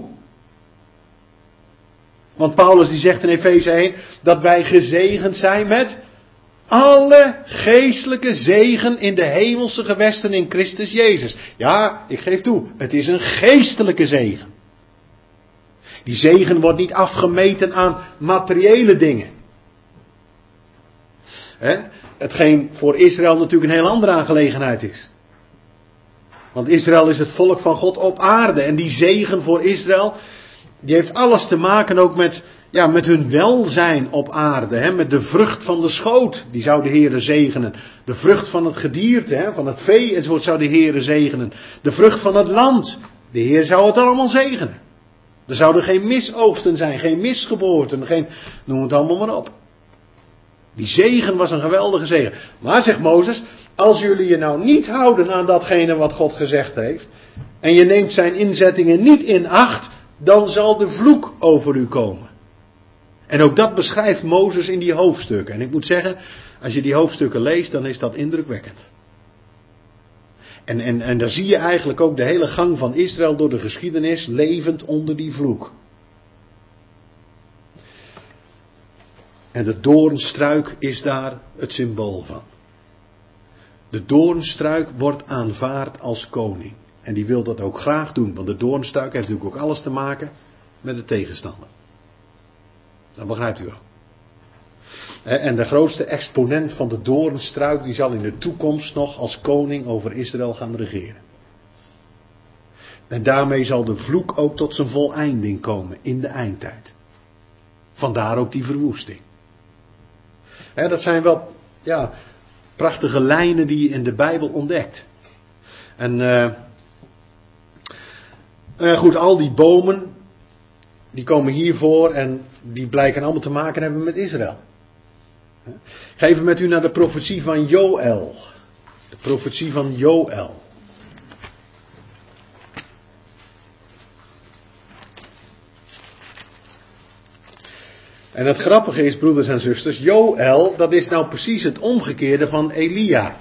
A: Want Paulus die zegt in Efeze één dat wij gezegend zijn met alle geestelijke zegen in de hemelse gewesten in Christus Jezus. Ja, ik geef toe, het is een geestelijke zegen. Die zegen wordt niet afgemeten aan materiële dingen. Hè? Hetgeen voor Israël natuurlijk een heel andere aangelegenheid is. Want Israël is het volk van God op aarde. En die zegen voor Israël, die heeft alles te maken ook met, ja, met hun welzijn op aarde. Hè? Met de vrucht van de schoot, die zou de Heere zegenen. De vrucht van het gedierte, hè? Van het vee enzovoort zou de Heere zegenen. De vrucht van het land, de Heer zou het allemaal zegenen. Er zouden geen misoogsten zijn, geen misgeboorten, geen, noem het allemaal maar op. Die zegen was een geweldige zegen. Maar zegt Mozes, als jullie je nou niet houden aan datgene wat God gezegd heeft, en je neemt zijn inzettingen niet in acht, dan zal de vloek over u komen. En ook dat beschrijft Mozes in die hoofdstukken. En ik moet zeggen, als je die hoofdstukken leest, dan is dat indrukwekkend. En, en, en daar zie je eigenlijk ook de hele gang van Israël door de geschiedenis levend onder die vloek. En de doornstruik is daar het symbool van. De doornstruik wordt aanvaard als koning. En die wil dat ook graag doen, want de doornstruik heeft natuurlijk ook alles te maken met de tegenstander. Dat begrijpt u wel. En de grootste exponent van de doornstruik, die zal in de toekomst nog als koning over Israël gaan regeren. En daarmee zal de vloek ook tot zijn voleinding komen in de eindtijd. Vandaar ook die verwoesting. He, dat zijn wel, ja, prachtige lijnen die je in de Bijbel ontdekt. En uh, uh, goed, al die bomen, die komen hiervoor en die blijken allemaal te maken hebben met Israël. Ik ga even met u naar de profetie van Joël. De profetie van Joël. En het grappige is, broeders en zusters, Joël, dat is nou precies het omgekeerde van Elia.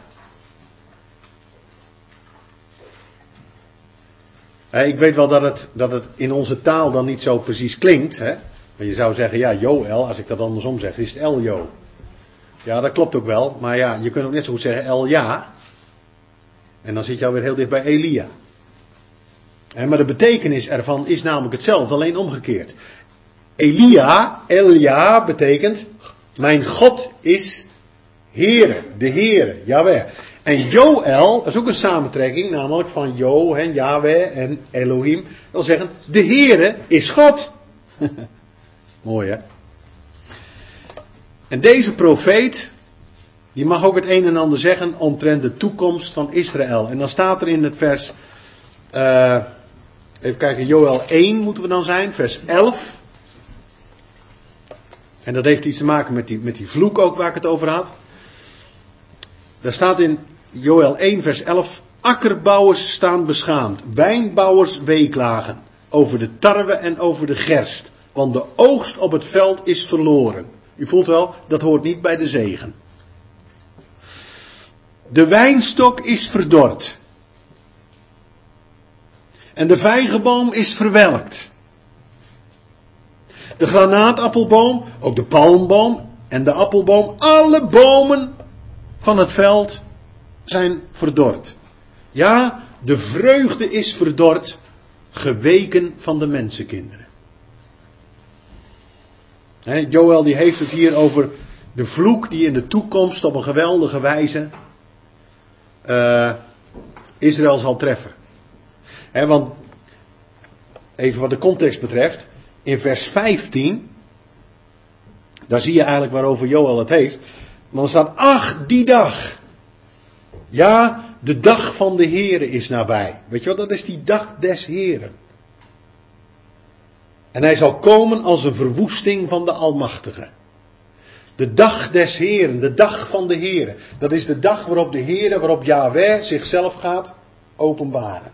A: Ik weet wel dat het, dat het in onze taal dan niet zo precies klinkt. Hè? Maar je zou zeggen, ja, Joël, als ik dat andersom zeg, is het Eljo. Ja, dat klopt ook wel. Maar ja, je kunt ook net zo goed zeggen Elja. En dan zit je alweer heel dicht bij Elia. Maar de betekenis ervan is namelijk hetzelfde, alleen omgekeerd. Elia, Elja, betekent, mijn God is Heere, de Heere, Yahweh. En Joël, dat is ook een samentrekking, namelijk van Jo, en Yahweh en Elohim. Dat wil zeggen, de Heere is God. Mooi hè. En deze profeet, die mag ook het een en ander zeggen omtrent de toekomst van Israël. En dan staat er in het vers, uh, even kijken, Joël één moeten we dan zijn, vers elf. En dat heeft iets te maken met die, met die vloek ook waar ik het over had. Daar staat in Joël één vers elf, Akkerbouwers staan beschaamd. Wijnbouwers weeklagen. Over de tarwe en over de gerst. Want de oogst op het veld is verloren. U voelt wel, dat hoort niet bij de zegen. De wijnstok is verdord. En de vijgenboom is verwelkt. De granaatappelboom, ook de palmboom en de appelboom, alle bomen van het veld zijn verdord. Ja, de vreugde is verdord, geweken van de mensenkinderen. He, Joël die heeft het hier over de vloek die in de toekomst op een geweldige wijze uh, Israël zal treffen. He, want, even wat de context betreft, in vers vijftien, daar zie je eigenlijk waarover Joël het heeft. Maar dan staat, ach, die dag. Ja, de dag van de Here is nabij. Weet je wat, dat is die dag des Heren. En hij zal komen als een verwoesting van de Almachtige. De dag des Heren, de dag van de Here. Dat is de dag waarop de Here, waarop Yahweh zichzelf gaat openbaren.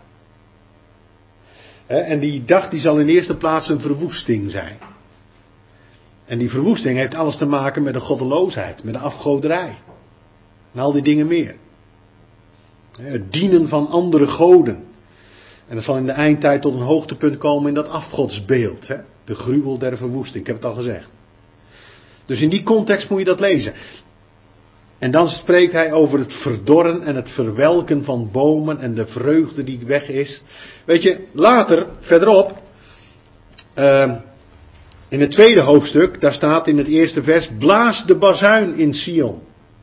A: En die dag die zal in eerste plaats een verwoesting zijn. En die verwoesting heeft alles te maken met de goddeloosheid, met de afgoderij. En al die dingen meer. Het dienen van andere goden. En dat zal in de eindtijd tot een hoogtepunt komen in dat afgodsbeeld. Hè? De gruwel der verwoesting, ik heb het al gezegd. Dus in die context moet je dat lezen. En dan spreekt hij over het verdorren en het verwelken van bomen en de vreugde die weg is. Weet je, later, verderop, uh, in het tweede hoofdstuk, daar staat in het eerste vers, blaas de bazuin in Sion.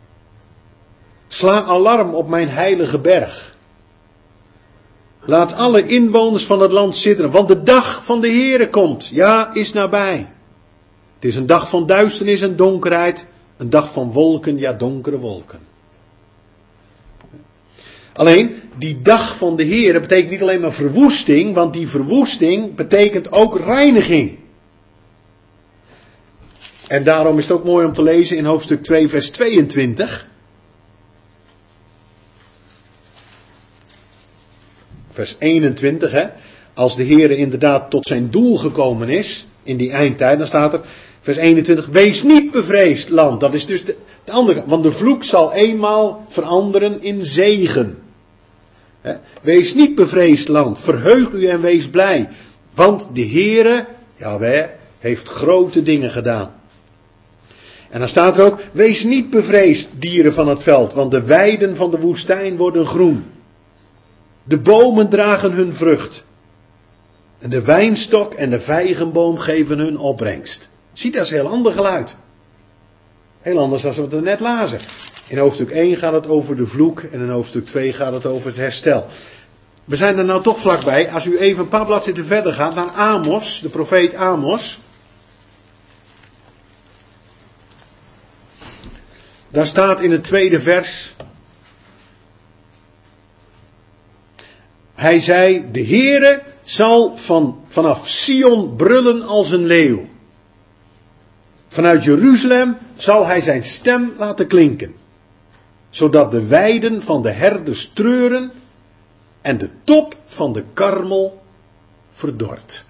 A: Sla alarm op mijn heilige berg. Laat alle inwoners van het land sidderen, want de dag van de Heere komt, ja, is nabij. Het is een dag van duisternis en donkerheid, een dag van wolken, ja, donkere wolken. Alleen, die dag van de Heere betekent niet alleen maar verwoesting, want die verwoesting betekent ook reiniging. En daarom is het ook mooi om te lezen in hoofdstuk twee vers tweeëntwintig. Vers eenentwintig, hè. Als de Heere inderdaad tot zijn doel gekomen is, in die eindtijd, dan staat er, vers eenentwintig, wees niet bevreesd land. Dat is dus de, de andere kant, want de vloek zal eenmaal veranderen in zegen. Hè. Wees niet bevreesd land, verheug u en wees blij. Want de Heere, Jahweh, heeft grote dingen gedaan. En dan staat er ook, wees niet bevreesd dieren van het veld, want de weiden van de woestijn worden groen. De bomen dragen hun vrucht. En de wijnstok en de vijgenboom geven hun opbrengst. Ziet, dat is een heel ander geluid. Heel anders dan we het net lazen. In hoofdstuk één gaat het over de vloek en in hoofdstuk twee gaat het over het herstel. We zijn er nou toch vlakbij. Als u even een paar bladzijden verder gaat naar Amos, de profeet Amos. Daar staat in het tweede vers. Hij zei, de Heere zal van, vanaf Sion brullen als een leeuw. Vanuit Jeruzalem zal hij zijn stem laten klinken. Zodat de weiden van de herders treuren en de top van de karmel verdort.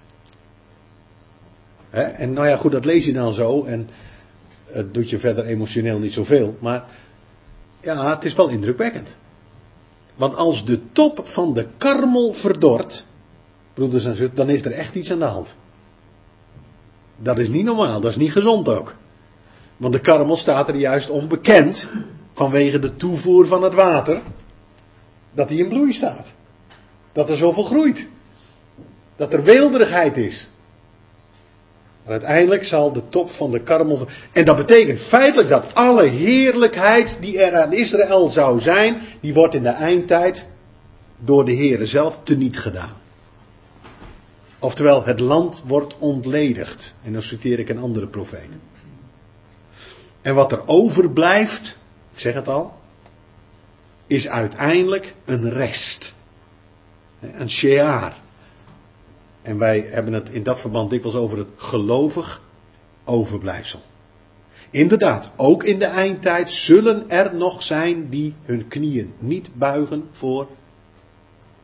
A: He, en nou ja, goed, dat lees je dan zo en het doet je verder emotioneel niet zoveel. Maar ja, het is wel indrukwekkend. Want als de top van de karmel verdort, broeders en zusters, dan is er echt iets aan de hand. Dat is niet normaal, dat is niet gezond ook. Want de karmel staat er juist onbekend, vanwege de toevoer van het water, dat hij in bloei staat. Dat er zoveel groeit. Dat er weelderigheid is. Maar uiteindelijk zal de top van de karmel... En dat betekent feitelijk dat alle heerlijkheid die er aan Israël zou zijn, die wordt in de eindtijd door de Heere zelf teniet gedaan. Oftewel, het land wordt ontledigd. En dan citeer ik een andere profeet. En wat er overblijft, ik zeg het al, is uiteindelijk een rest. Een shear. En wij hebben het in dat verband dikwijls over het gelovig overblijfsel. Inderdaad, ook in de eindtijd zullen er nog zijn die hun knieën niet buigen voor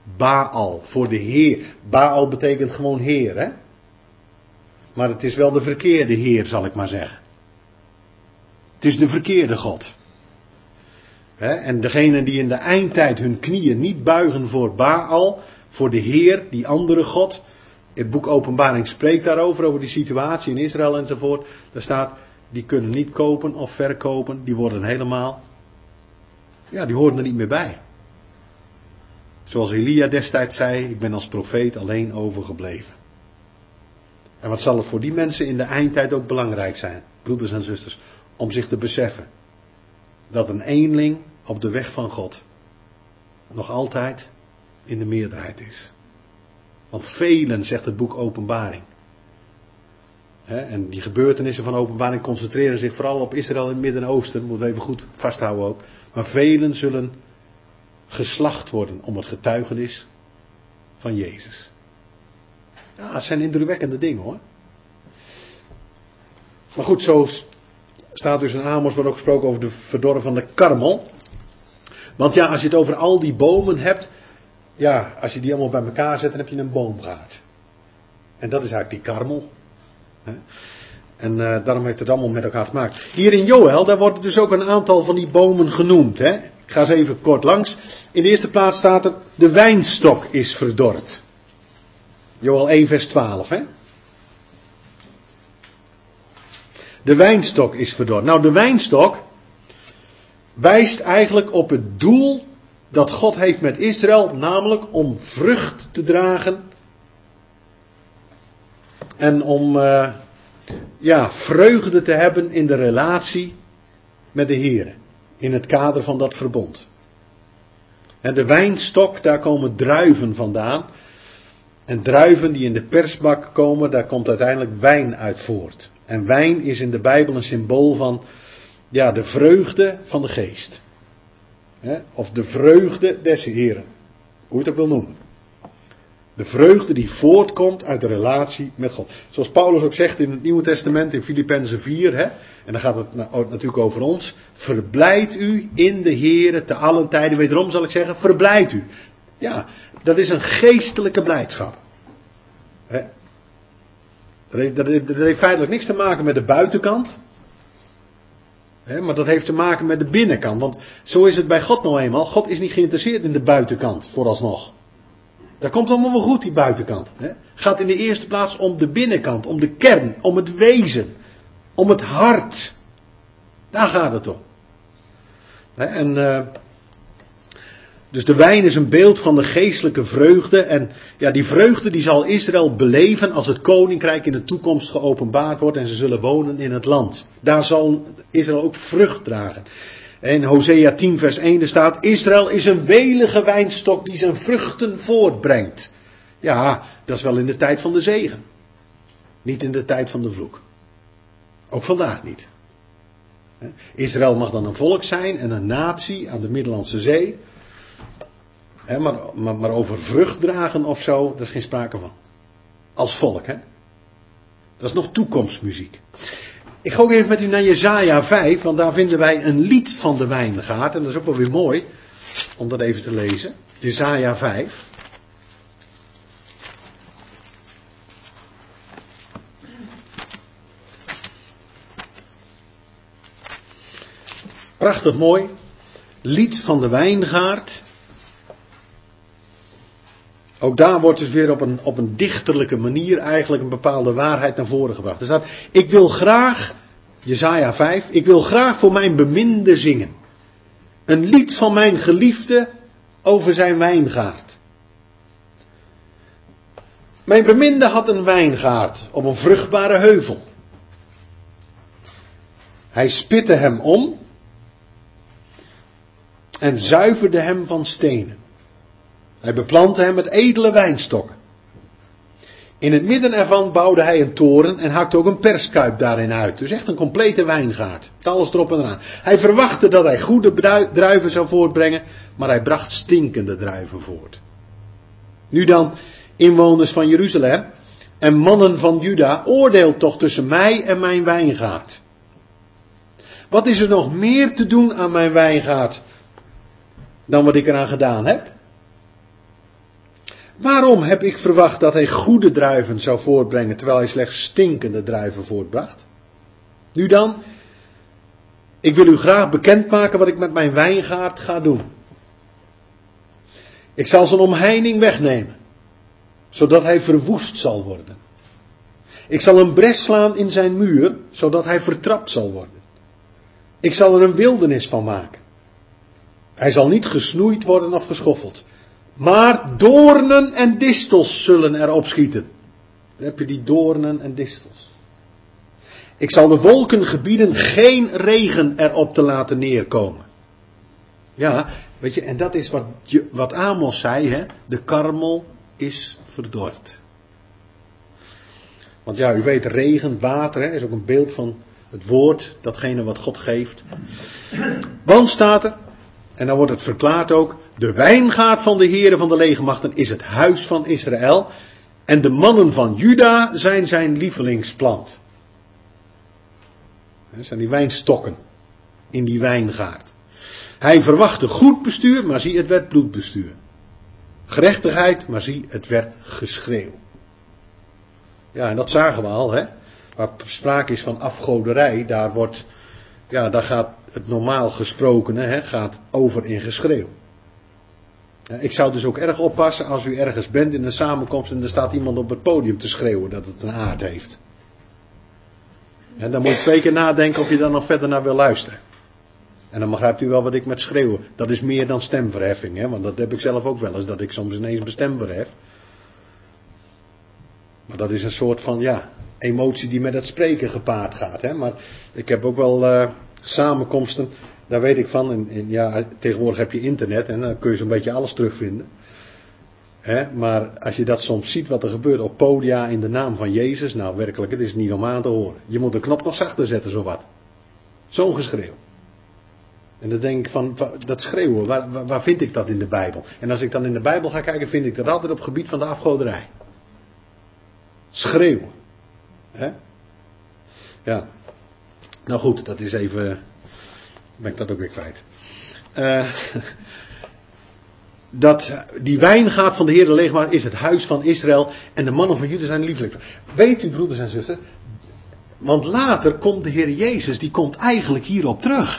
A: Baal, voor de Heer. Baal betekent gewoon Heer, hè? Maar het is wel de verkeerde Heer, zal ik maar zeggen. Het is de verkeerde God. Hè? En degenen die in de eindtijd hun knieën niet buigen voor Baal, voor de Heer, die andere God. Het boek Openbaring spreekt daarover, over die situatie in Israël enzovoort. Daar staat, die kunnen niet kopen of verkopen, die worden helemaal, ja, die horen er niet meer bij. Zoals Elia destijds zei, ik ben als profeet alleen overgebleven. En wat zal het voor die mensen in de eindtijd ook belangrijk zijn, broeders en zusters, om zich te beseffen dat een eenling op de weg van God nog altijd in de meerderheid is. Want velen, zegt het boek Openbaring. He, en die gebeurtenissen van Openbaring concentreren zich vooral op Israël in het Midden-Oosten, moeten we even goed vasthouden ook. Maar velen zullen geslacht worden om het getuigenis van Jezus. Ja, het zijn indrukwekkende dingen hoor. Maar goed, zo staat dus in Amos, wordt ook gesproken over de verdorvene karmel. Want ja, als je het over al die bomen hebt, ja, als je die allemaal bij elkaar zet, dan heb je een boomgaard. En dat is eigenlijk die karmel. En uh, daarom heeft het allemaal met elkaar te maken. Hier in Joël, daar worden dus ook een aantal van die bomen genoemd. Hè? Ik ga eens even kort langs. In de eerste plaats staat er, de wijnstok is verdord. Joël één vers twaalf. Hè? De wijnstok is verdord. Nou, de wijnstok wijst eigenlijk op het doel dat God heeft met Israël, namelijk om vrucht te dragen en om uh, ja, vreugde te hebben in de relatie met de Heer, in het kader van dat verbond. En de wijnstok, daar komen druiven vandaan. En druiven die in de persbak komen, daar komt uiteindelijk wijn uit voort. En wijn is in de Bijbel een symbool van, ja, de vreugde van de geest. He, of de vreugde des Heren. Hoe je het ook wil noemen. De vreugde die voortkomt uit de relatie met God. Zoals Paulus ook zegt in het Nieuwe Testament in Filippenzen vier. Hè, en dan gaat het natuurlijk over ons. Verblijd u in de Here te allen tijden. Wederom zal ik zeggen, verblijd u. Ja, dat is een geestelijke blijdschap. Hè. Dat heeft, dat, heeft, dat heeft feitelijk niks te maken met de buitenkant. He, maar dat heeft te maken met de binnenkant. Want zo is het bij God nou eenmaal. God is niet geïnteresseerd in de buitenkant, vooralsnog. Dat komt allemaal wel goed, die buitenkant. Het gaat in de eerste plaats om de binnenkant, om de kern, om het wezen, om het hart. Daar gaat het om. He, en, uh, dus de wijn is een beeld van de geestelijke vreugde. En ja, die vreugde die zal Israël beleven als het koninkrijk in de toekomst geopenbaard wordt en ze zullen wonen in het land. Daar zal Israël ook vrucht dragen. In Hosea tien vers één staat, Israël is een welige wijnstok die zijn vruchten voortbrengt. Ja, dat is wel in de tijd van de zegen. Niet in de tijd van de vloek. Ook vandaag niet. Israël mag dan een volk zijn en een natie aan de Middellandse Zee. He, maar, maar, maar over vrucht dragen of zo, daar is geen sprake van. Als volk, hè. Dat is nog toekomstmuziek. Ik ga ook even met u naar Jesaja vijf, want daar vinden wij een lied van de wijngaard. En dat is ook wel weer mooi, om dat even te lezen. Jesaja vijf. Prachtig mooi. Lied van de wijngaard. Ook daar wordt dus weer op een, op een dichterlijke manier eigenlijk een bepaalde waarheid naar voren gebracht. Er staat, ik wil graag, Jesaja vijf, ik wil graag voor mijn beminde zingen. Een lied van mijn geliefde over zijn wijngaard. Mijn beminde had een wijngaard op een vruchtbare heuvel. Hij spitte hem om en zuiverde hem van stenen. Hij beplantte hem met edele wijnstokken. In het midden ervan bouwde hij een toren en hakte ook een perskuip daarin uit. Dus echt een complete wijngaard. Met alles erop en eraan. Hij verwachtte dat hij goede druiven zou voortbrengen, maar hij bracht stinkende druiven voort. Nu dan, inwoners van Jeruzalem en mannen van Juda, oordeel toch tussen mij en mijn wijngaard. Wat is er nog meer te doen aan mijn wijngaard dan wat ik eraan gedaan heb? Waarom heb ik verwacht dat hij goede druiven zou voortbrengen, terwijl hij slechts stinkende druiven voortbracht? Nu dan, ik wil u graag bekendmaken wat ik met mijn wijngaard ga doen. Ik zal zijn omheining wegnemen, zodat hij verwoest zal worden. Ik zal een bres slaan in zijn muur, zodat hij vertrapt zal worden. Ik zal er een wildernis van maken. Hij zal niet gesnoeid worden of geschoffeld. Maar doornen en distels zullen erop schieten. Dan heb je die doornen en distels. Ik zal de wolken gebieden geen regen erop te laten neerkomen. Ja, weet je, en dat is wat, je, wat Amos zei, hè. De karmel is verdord. Want ja, u weet, regen, water, hè, is ook een beeld van het woord, datgene wat God geeft. Want staat er, en dan wordt het verklaard ook, de wijngaard van de Heere van de legermachten is het huis van Israël. En de mannen van Juda zijn zijn lievelingsplant. Dat zijn die wijnstokken in die wijngaard. Hij verwachtte goed bestuur, maar zie, het werd bloedbestuur. Gerechtigheid, maar zie, het werd geschreeuw. Ja, en dat zagen we al, hè. Waar sprake is van afgoderij, daar wordt, ja, daar gaat het normaal gesprokene, hè, gaat over in geschreeuw. Ja, ik zou dus ook erg oppassen als u ergens bent in een samenkomst en er staat iemand op het podium te schreeuwen dat het een aard heeft. En dan moet je twee keer nadenken of je daar nog verder naar wil luisteren. En dan begrijpt u wel wat ik met schreeuwen. Dat is meer dan stemverheffing, hè? Want dat heb ik zelf ook wel eens, dat ik soms ineens mijn stem verhef. Maar dat is een soort van, ja, emotie die met het spreken gepaard gaat. Hè? Maar ik heb ook wel uh, samenkomsten, daar weet ik van. En, en ja, tegenwoordig heb je internet en dan kun je zo'n beetje alles terugvinden. Hè? Maar als je dat soms ziet wat er gebeurt op podia in de naam van Jezus, nou werkelijk, het is niet om aan te horen. Je moet de knop nog zachter zetten, zowat. Zo'n geschreeuw. En dan denk ik van, dat schreeuwen, waar, waar, waar vind ik dat in de Bijbel? En als ik dan in de Bijbel ga kijken, vind ik dat altijd op het gebied van de afgoderij. Schreeuwen. Hè? Ja. Nou goed, dat is even, ben ik dat ook weer kwijt. Uh, dat, die wijngaard van de Heer de legermacht is het huis van Israël en de mannen van Juda zijn lieveling. Weet u, broeders en zusters, want later komt de Heer Jezus, die komt eigenlijk hierop terug.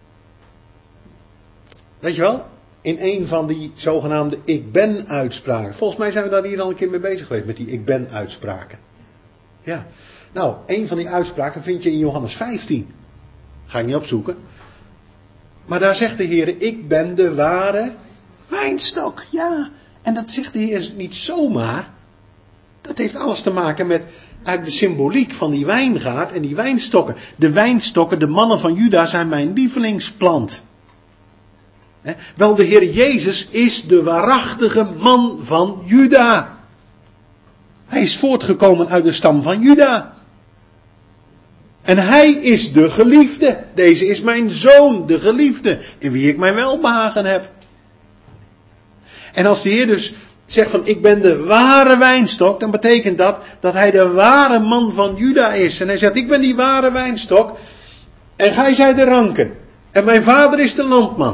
A: Weet je wel? In een van die zogenaamde ik ben uitspraken. Volgens mij zijn we daar hier al een keer mee bezig geweest met die ik ben uitspraken. Ja. Nou, een van die uitspraken vind je in Johannes vijftien. Ga ik niet opzoeken. Maar daar zegt de Heer, ik ben de ware wijnstok. Ja. En dat zegt de Heer niet zomaar. Dat heeft alles te maken met uit de symboliek van die wijngaard en die wijnstokken. De wijnstokken, de mannen van Juda zijn mijn lievelingsplant. He, wel, de Heer Jezus is de waarachtige man van Juda. Hij is voortgekomen uit de stam van Juda. En hij is de geliefde. Deze is mijn zoon, de geliefde, in wie ik mijn welbehagen heb. En als de Heer dus zegt van ik ben de ware wijnstok, dan betekent dat dat hij de ware man van Juda is. En hij zegt ik ben die ware wijnstok en gij zijt de ranken. En mijn vader is de landman.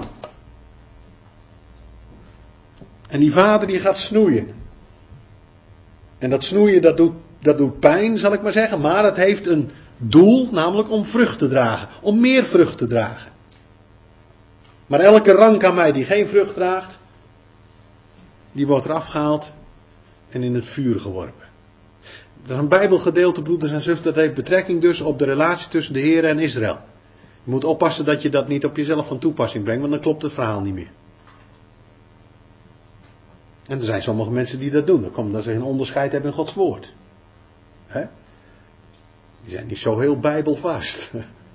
A: En die vader die gaat snoeien. En dat snoeien dat doet, dat doet pijn, zal ik maar zeggen. Maar het heeft een doel, namelijk om vrucht te dragen. Om meer vrucht te dragen. Maar elke rank aan mij die geen vrucht draagt, die wordt eraf gehaald en in het vuur geworpen. Dat is een Bijbelgedeelte, broeders en zusters. Dat heeft betrekking dus op de relatie tussen de Heer en Israël. Je moet oppassen dat je dat niet op jezelf van toepassing brengt, want dan klopt het verhaal niet meer. En er zijn sommige mensen die dat doen. Dat komt omdat ze geen onderscheid hebben in Gods woord. He? Die zijn niet zo heel bijbelvast.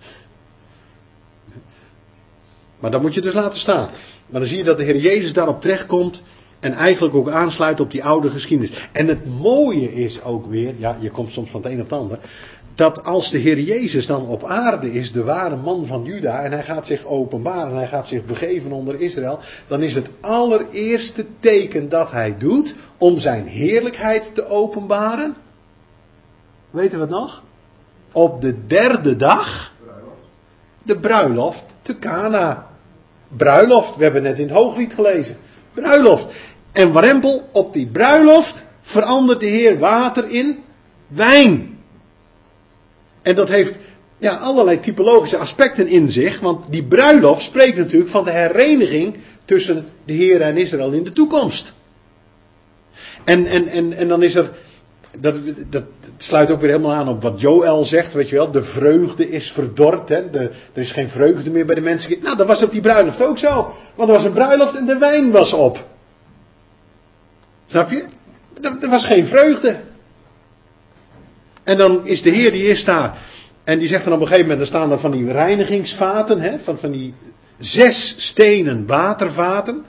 A: Maar dat moet je dus laten staan. Maar dan zie je dat de Heer Jezus daarop terechtkomt. En eigenlijk ook aansluit op die oude geschiedenis. En het mooie is ook weer. Ja, je komt soms van het een op het ander. Dat als de Heer Jezus dan op aarde is, de ware man van Juda, en hij gaat zich openbaren en hij gaat zich begeven onder Israël, dan is het allereerste teken dat hij doet om zijn heerlijkheid te openbaren. Weten we het nog? Op de derde dag, de bruiloft te Kana. Bruiloft, we hebben net in het Hooglied gelezen. Bruiloft. En warempel, op die bruiloft verandert de Heer water in wijn. En dat heeft ja, allerlei typologische aspecten in zich. Want die bruiloft spreekt natuurlijk van de hereniging tussen de Heer en Israël in de toekomst. En, en, en, en dan is er, dat, dat sluit ook weer helemaal aan op wat Joël zegt, weet je wel. De vreugde is verdord, hè. De, er is geen vreugde meer bij de mensen. Nou, dat was op die bruiloft ook zo. Want er was een bruiloft en de wijn was op. Snap je? Er, er was geen vreugde. En dan is de Heer die is daar. En die zegt dan op een gegeven moment, er staan er van die reinigingsvaten, hè, van, van die zes stenen watervaten.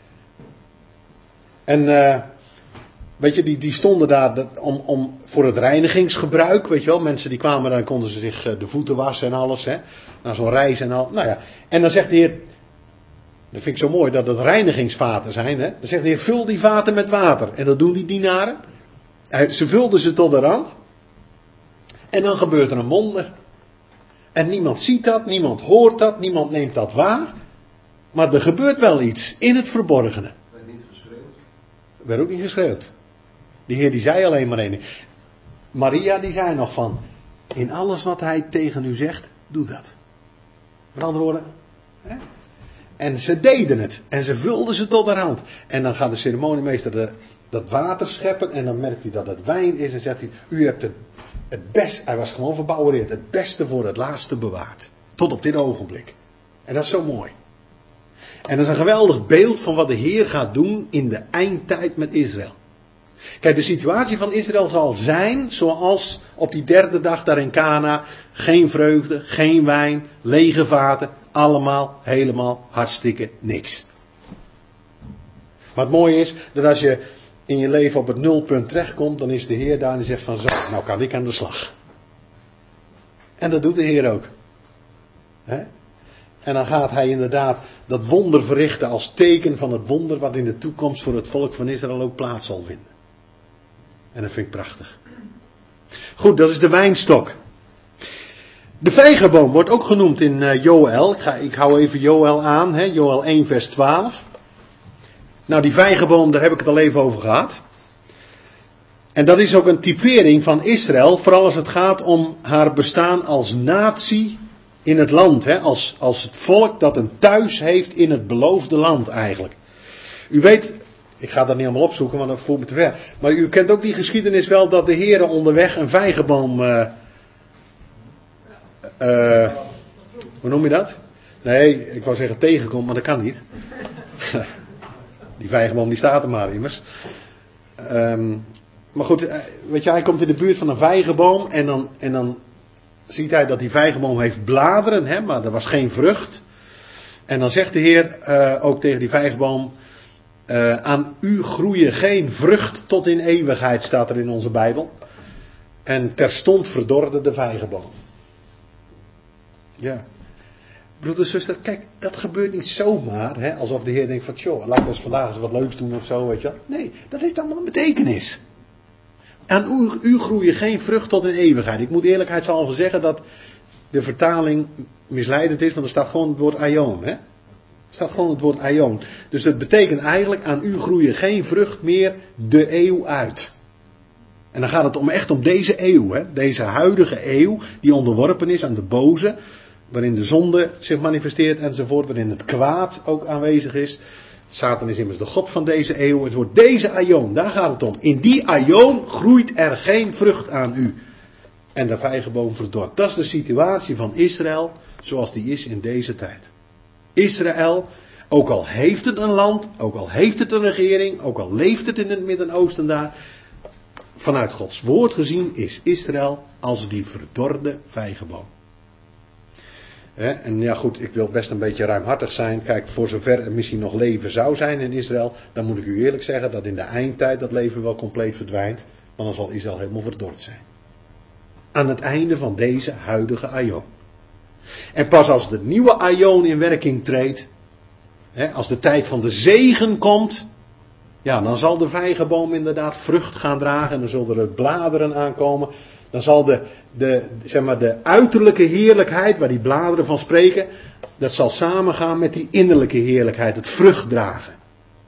A: En uh, weet je, die, die stonden daar dat, om, om, voor het reinigingsgebruik, weet je wel. Mensen die kwamen daar, konden ze zich uh, de voeten wassen en alles, hè. Na zo'n reis en al. Nou ja, en dan zegt de Heer, dat vind ik zo mooi, dat het reinigingsvaten zijn, hè. Dan zegt de Heer, vul die vaten met water. En dat doen die dienaren. Ze vulden ze tot de rand. En dan gebeurt er een wonder. En niemand ziet dat, niemand hoort dat, niemand neemt dat waar. Maar er gebeurt wel iets in het verborgene. Er
C: werd niet geschreeuwd.
A: Er werd ook niet geschreeuwd. De Heer die zei alleen maar één. Maria die zei nog van, in alles wat hij tegen u zegt, doe dat. Met andere woorden. Hè? En ze deden het. En ze vulden ze tot haar hand. En dan gaat de ceremoniemeester de, dat water scheppen. En dan merkt hij dat het wijn is. En zegt hij, u hebt het, het beste, hij was gewoon verbouwereerd. Het beste voor het laatste bewaard. Tot op dit ogenblik. En dat is zo mooi. En dat is een geweldig beeld van wat de Heer gaat doen in de eindtijd met Israël. Kijk, de situatie van Israël zal zijn zoals op die derde dag daar in Kana. Geen vreugde, geen wijn, lege vaten. Allemaal, helemaal, hartstikke niks. Maar het mooie is dat als je in je leven op het nulpunt terechtkomt, dan is de Heer daar en zegt van zo, nou kan ik aan de slag. En dat doet de Heer ook. He? En dan gaat hij inderdaad dat wonder verrichten als teken van het wonder wat in de toekomst voor het volk van Israël ook plaats zal vinden. En dat vind ik prachtig. Goed, dat is de wijnstok. De vijgenboom wordt ook genoemd in uh, Joël. Ik, ga, ik hou even Joël aan, hè? Joël één vers twaalf. Nou, die vijgenboom, daar heb ik het al even over gehad. En dat is ook een typering van Israël, vooral als het gaat om haar bestaan als natie in het land. Hè? Als, als het volk dat een thuis heeft in het beloofde land eigenlijk. U weet, ik ga dat niet allemaal opzoeken, want dat voert me te ver. Maar u kent ook die geschiedenis wel dat de Heer onderweg een vijgenboom... Uh, uh, hoe noem je dat? Nee, ik wou zeggen tegenkomt, maar dat kan niet. Die vijgenboom die staat er maar immers. Um, maar goed, weet je, hij komt in de buurt van een vijgenboom en dan, en dan ziet hij dat die vijgenboom heeft bladeren, hè, maar er was geen vrucht. En dan zegt de Heer uh, ook tegen die vijgenboom, uh, aan u groeien geen vrucht tot in eeuwigheid, staat er in onze Bijbel. En terstond verdorde de vijgenboom. Ja. Broeder en zuster, kijk, dat gebeurt niet zomaar, hè, alsof de Heer denkt van, tjoh, laat ik eens vandaag eens wat leuks doen of zo, weet je wel. Nee, dat heeft allemaal een betekenis. Aan u, u groeien geen vrucht tot in eeuwigheid. Ik moet eerlijkheidshalve zeggen dat de vertaling misleidend is, want er staat gewoon het woord aion, hè. Er staat gewoon het woord aion. Dus dat betekent eigenlijk, aan u groeien geen vrucht meer de eeuw uit. En dan gaat het om echt om deze eeuw, hè, deze huidige eeuw, die onderworpen is aan de boze, waarin de zonde zich manifesteert enzovoort, waarin het kwaad ook aanwezig is. Satan is immers de god van deze eeuw. Het wordt deze aion, daar gaat het om. In die aion groeit er geen vrucht aan u. En de vijgenboom verdort. Dat is de situatie van Israël zoals die is in deze tijd. Israël, ook al heeft het een land, ook al heeft het een regering, ook al leeft het in het Midden-Oosten daar, vanuit Gods woord gezien is Israël als die verdorde vijgenboom. He, en ja goed, ik wil best een beetje ruimhartig zijn. Kijk, voor zover er misschien nog leven zou zijn in Israël, dan moet ik u eerlijk zeggen dat in de eindtijd dat leven wel compleet verdwijnt. Maar dan zal Israël helemaal verdord zijn. Aan het einde van deze huidige aion. En pas als de nieuwe aion in werking treedt, he, als de tijd van de zegen komt, ja, dan zal de vijgenboom inderdaad vrucht gaan dragen en dan zullen er bladeren aankomen. Dan zal de, de, zeg maar de uiterlijke heerlijkheid, waar die bladeren van spreken, dat zal samengaan met die innerlijke heerlijkheid, het vrucht dragen.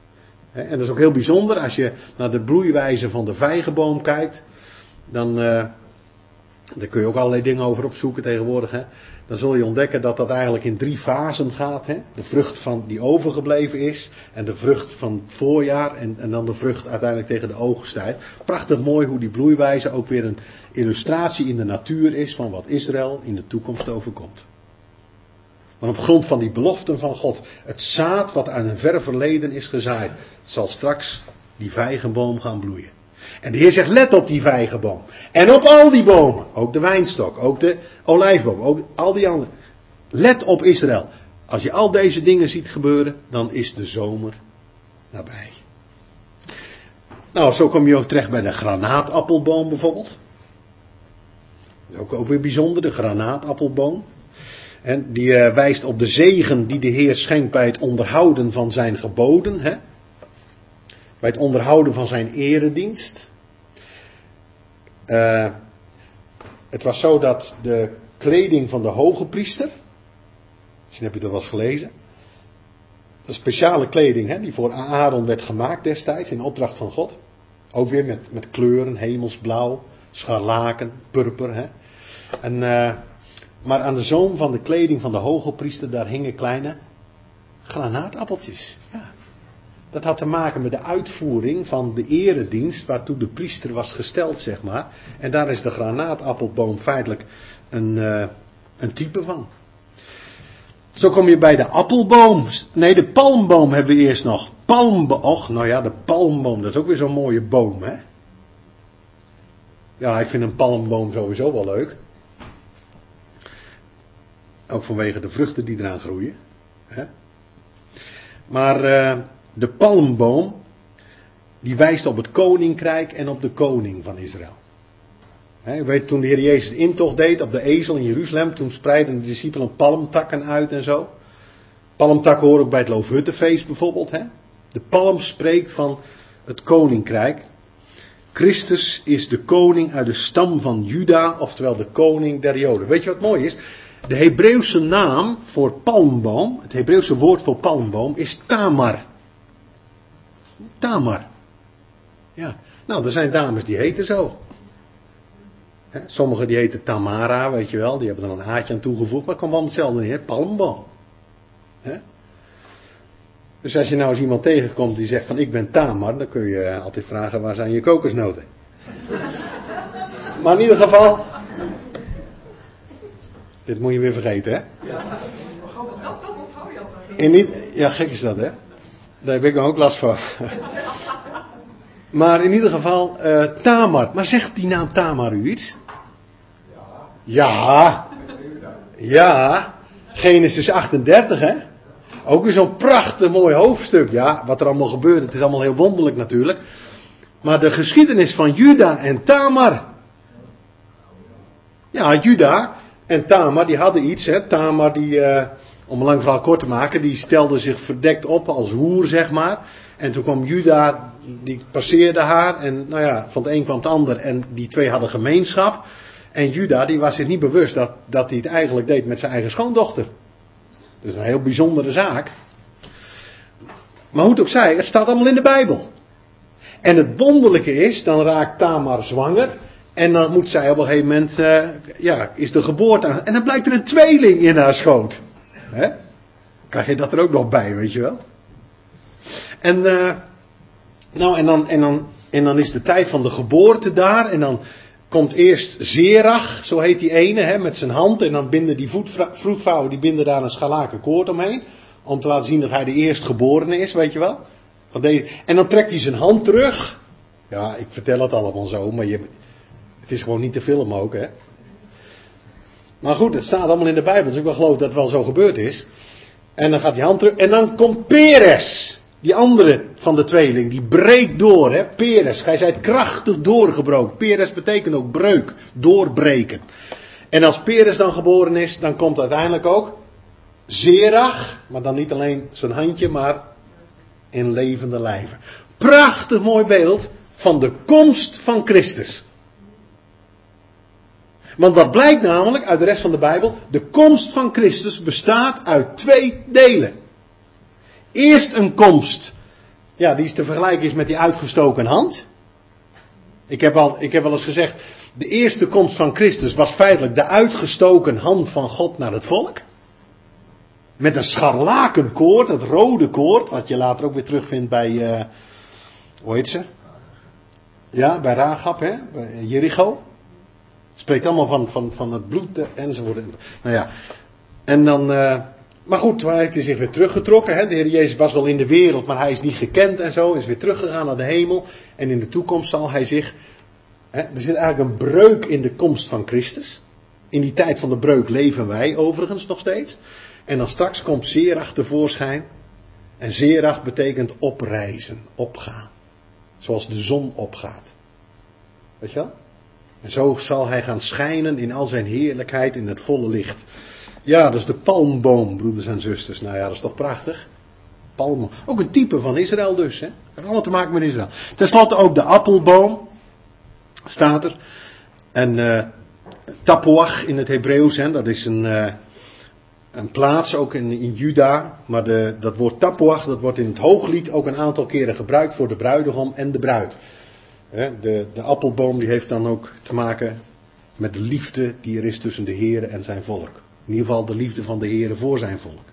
A: En dat is ook heel bijzonder. Als je naar de bloeiwijze van de vijgenboom kijkt. Dan, uh, daar kun je ook allerlei dingen over opzoeken tegenwoordig. Hè? Dan zul je ontdekken dat dat eigenlijk in drie fasen gaat. Hè? De vrucht van die overgebleven is. En de vrucht van het voorjaar. En, en dan de vrucht uiteindelijk tegen de oogsttijd. Prachtig mooi hoe die bloeiwijze ook weer een illustratie in de natuur is. Van wat Israël in de toekomst overkomt. Maar op grond van die beloften van God. Het zaad wat uit een ver verleden is gezaaid. Zal straks die vijgenboom gaan bloeien. En de Heer zegt, let op die vijgenboom. En op al die bomen. Ook de wijnstok, ook de olijfboom, ook al die anderen. Let op Israël. Als je al deze dingen ziet gebeuren, dan is de zomer nabij. Nou, zo kom je ook terecht bij de granaatappelboom bijvoorbeeld. Dat is ook, ook weer bijzonder, de granaatappelboom. En die uh, wijst op de zegen die de Heer schenkt bij het onderhouden van zijn geboden. Hè? Bij het onderhouden van zijn eredienst. Uh, het was zo dat de kleding van de hoge priester. Misschien heb je dat wel eens gelezen. Een speciale kleding hè, die voor Aaron werd gemaakt destijds in opdracht van God. Ook weer met, met kleuren, hemelsblauw, scharlaken, purper. Hè. En, uh, maar aan de zoom van de kleding van de hoge priester, daar hingen kleine granaatappeltjes. Ja. Dat had te maken met de uitvoering van de eredienst waartoe de priester was gesteld, zeg maar. En daar is de granaatappelboom feitelijk een, uh, een type van. Zo kom je bij de appelboom. Nee, de palmboom hebben we eerst nog. Palmboom. Och, nou ja, de palmboom. Dat is ook weer zo'n mooie boom, hè. Ja, ik vind een palmboom sowieso wel leuk. Ook vanwege de vruchten die eraan groeien. Hè? Maar uh, de palmboom, die wijst op het koninkrijk en op de koning van Israël. He, je weet, toen de Heer Jezus de intocht deed op de ezel in Jeruzalem, toen spreidden de discipelen palmtakken uit en zo. Palmtakken horen ook bij het Loofhuttenfeest bijvoorbeeld. He. De palm spreekt van het koninkrijk. Christus is de koning uit de stam van Juda, oftewel de koning der Joden. Weet je wat mooi is? De Hebreeuwse naam voor palmboom, het Hebreeuwse woord voor palmboom, is Tamar. Tamar. Ja, nou, er zijn dames die heten zo. He, sommigen die heten Tamara, weet je wel, die hebben er een haatje aan toegevoegd, maar het kwam wel hetzelfde neer, palmboom. He? Dus als je nou eens iemand tegenkomt die zegt van ik ben Tamar, dan kun je altijd vragen waar zijn je kokosnoten. Maar in ieder geval, dit moet je weer vergeten, hè? In niet, ja, gek is dat, hè? Daar heb ik dan ook last van. Maar in ieder geval, uh, Tamar. Maar zegt die naam Tamar u iets? Ja. Ja. Genesis achtendertig, hè? Ook weer zo'n prachtig mooi hoofdstuk. Ja, wat er allemaal gebeurt, het is allemaal heel wonderlijk natuurlijk. Maar de geschiedenis van Juda en Tamar. Ja, Juda en Tamar, die hadden iets, hè. Tamar, die, uh, om een lang verhaal kort te maken, die stelde zich verdekt op als hoer, zeg maar. En toen kwam Juda, die passeerde haar. En nou ja, van het een kwam het ander. En die twee hadden gemeenschap. En Juda, die was zich niet bewust dat, dat hij het eigenlijk deed met zijn eigen schoondochter. Dat is een heel bijzondere zaak. Maar hoe het ook zij, het staat allemaal in de Bijbel. En het wonderlijke is, dan raakt Tamar zwanger. En dan moet zij op een gegeven moment, uh, ja, is de geboorte aan. En dan blijkt er een tweeling in haar schoot. Hè? Krijg je dat er ook nog bij, weet je wel? En, uh, nou, en, dan, en, dan, en dan is de tijd van de geboorte daar. En dan komt eerst Zerach, zo heet die ene, hè, met zijn hand. En dan binden die vroedvrouwen, die binden daar een scharlaken koord omheen. Om te laten zien dat hij de eerstgeborene is, weet je wel. Van deze, en dan trekt hij zijn hand terug. Ja, ik vertel het allemaal zo, maar je, het is gewoon niet te filmen ook, hè. Maar goed, het staat allemaal in de Bijbel, dus ik wel geloof dat het wel zo gebeurd is. En dan gaat die hand terug. En dan komt Peres. Die andere van de tweeling. Die breekt door. Hè? Peres. Hij zei krachtig doorgebroken. Peres betekent ook breuk. Doorbreken. En als Peres dan geboren is. Dan komt uiteindelijk ook Zerach. Maar dan niet alleen zijn handje. Maar in levende lijven. Prachtig mooi beeld. Van de komst van Christus. Want wat blijkt namelijk uit de rest van de Bijbel. De komst van Christus bestaat uit twee delen. Eerst een komst Ja, die is te vergelijken is met die uitgestoken hand. Ik heb, al, ik heb wel eens gezegd, de eerste komst van Christus was feitelijk de uitgestoken hand van God naar het volk. Met een scharlakenkoord, het rode koord, wat je later ook weer terugvindt bij, uh, hoe heet ze? Ja, bij Rahab, hè, bij Jericho. Het spreekt allemaal van, van, van het bloed enzovoort. Nou ja, en dan, uh, maar goed, hij heeft zich weer teruggetrokken. Hè? De Heer Jezus was wel in de wereld, maar hij is niet gekend en zo. Is weer teruggegaan naar de hemel. En in de toekomst zal hij zich, hè, er zit eigenlijk een breuk in de komst van Christus. In die tijd van de breuk leven wij overigens nog steeds. En dan straks komt Zerach tevoorschijn. En Zerach betekent oprijzen, opgaan. Zoals de zon opgaat. Weet je wel? En zo zal hij gaan schijnen in al zijn heerlijkheid in het volle licht. Ja, dat is de palmboom, broeders en zusters. Nou ja, dat is toch prachtig? Palm. Ook een type van Israël dus. Hè? Het heeft allemaal te maken met Israël. Ten slotte ook de appelboom. Staat er. En uh, Tapuach in het Hebreeuws. Hè? Dat is een, uh, een plaats ook in, in Juda. Maar de, dat woord Tapuach, dat wordt in het Hooglied ook een aantal keren gebruikt voor de bruidegom en de bruid. De, de appelboom die heeft dan ook te maken met de liefde die er is tussen de Heere en zijn volk. In ieder geval de liefde van de Heere voor zijn volk.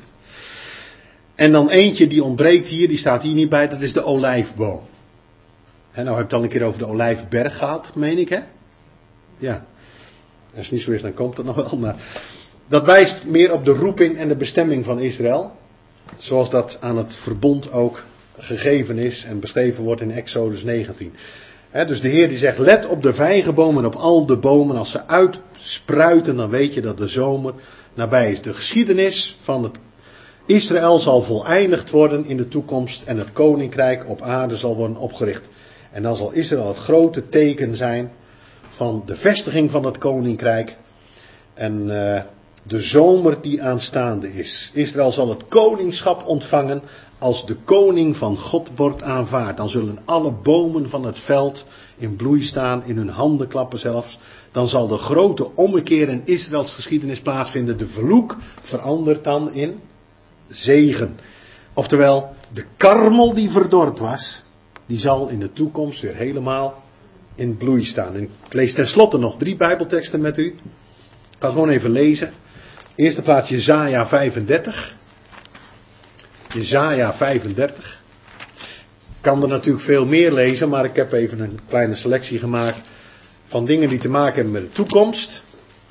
A: En dan eentje die ontbreekt hier, die staat hier niet bij, dat is de olijfboom. En nou heb ik het al een keer over de olijfberg gehad, meen ik, hè? Ja. Als het niet zo is, dan komt het nog wel. Maar dat wijst meer op de roeping en de bestemming van Israël. Zoals dat aan het verbond ook gegeven is en beschreven wordt in Exodus negentien. He, dus de Heer die zegt, let op de vijgenbomen en op al de bomen. Als ze uitspruiten, dan weet je dat de zomer nabij is. De geschiedenis van het Israël zal voleindigd worden in de toekomst. En het koninkrijk op aarde zal worden opgericht. En dan zal Israël het grote teken zijn van de vestiging van het koninkrijk. En uh, de zomer die aanstaande is. Israël zal het koningschap ontvangen als de koning van God wordt aanvaard. Dan zullen alle bomen van het veld in bloei staan, in hun handen klappen zelfs. Dan zal de grote ommekeer in Israëls geschiedenis plaatsvinden. De vloek verandert dan in zegen. Oftewel, de karmel die verdord was, die zal in de toekomst weer helemaal in bloei staan. En ik lees tenslotte nog drie Bijbelteksten met u. Ik ga gewoon even lezen. Eerste plaats Jesaja vijfendertig. Jesaja vijfendertig. Ik kan er natuurlijk veel meer lezen, maar ik heb even een kleine selectie gemaakt van dingen die te maken hebben met de toekomst.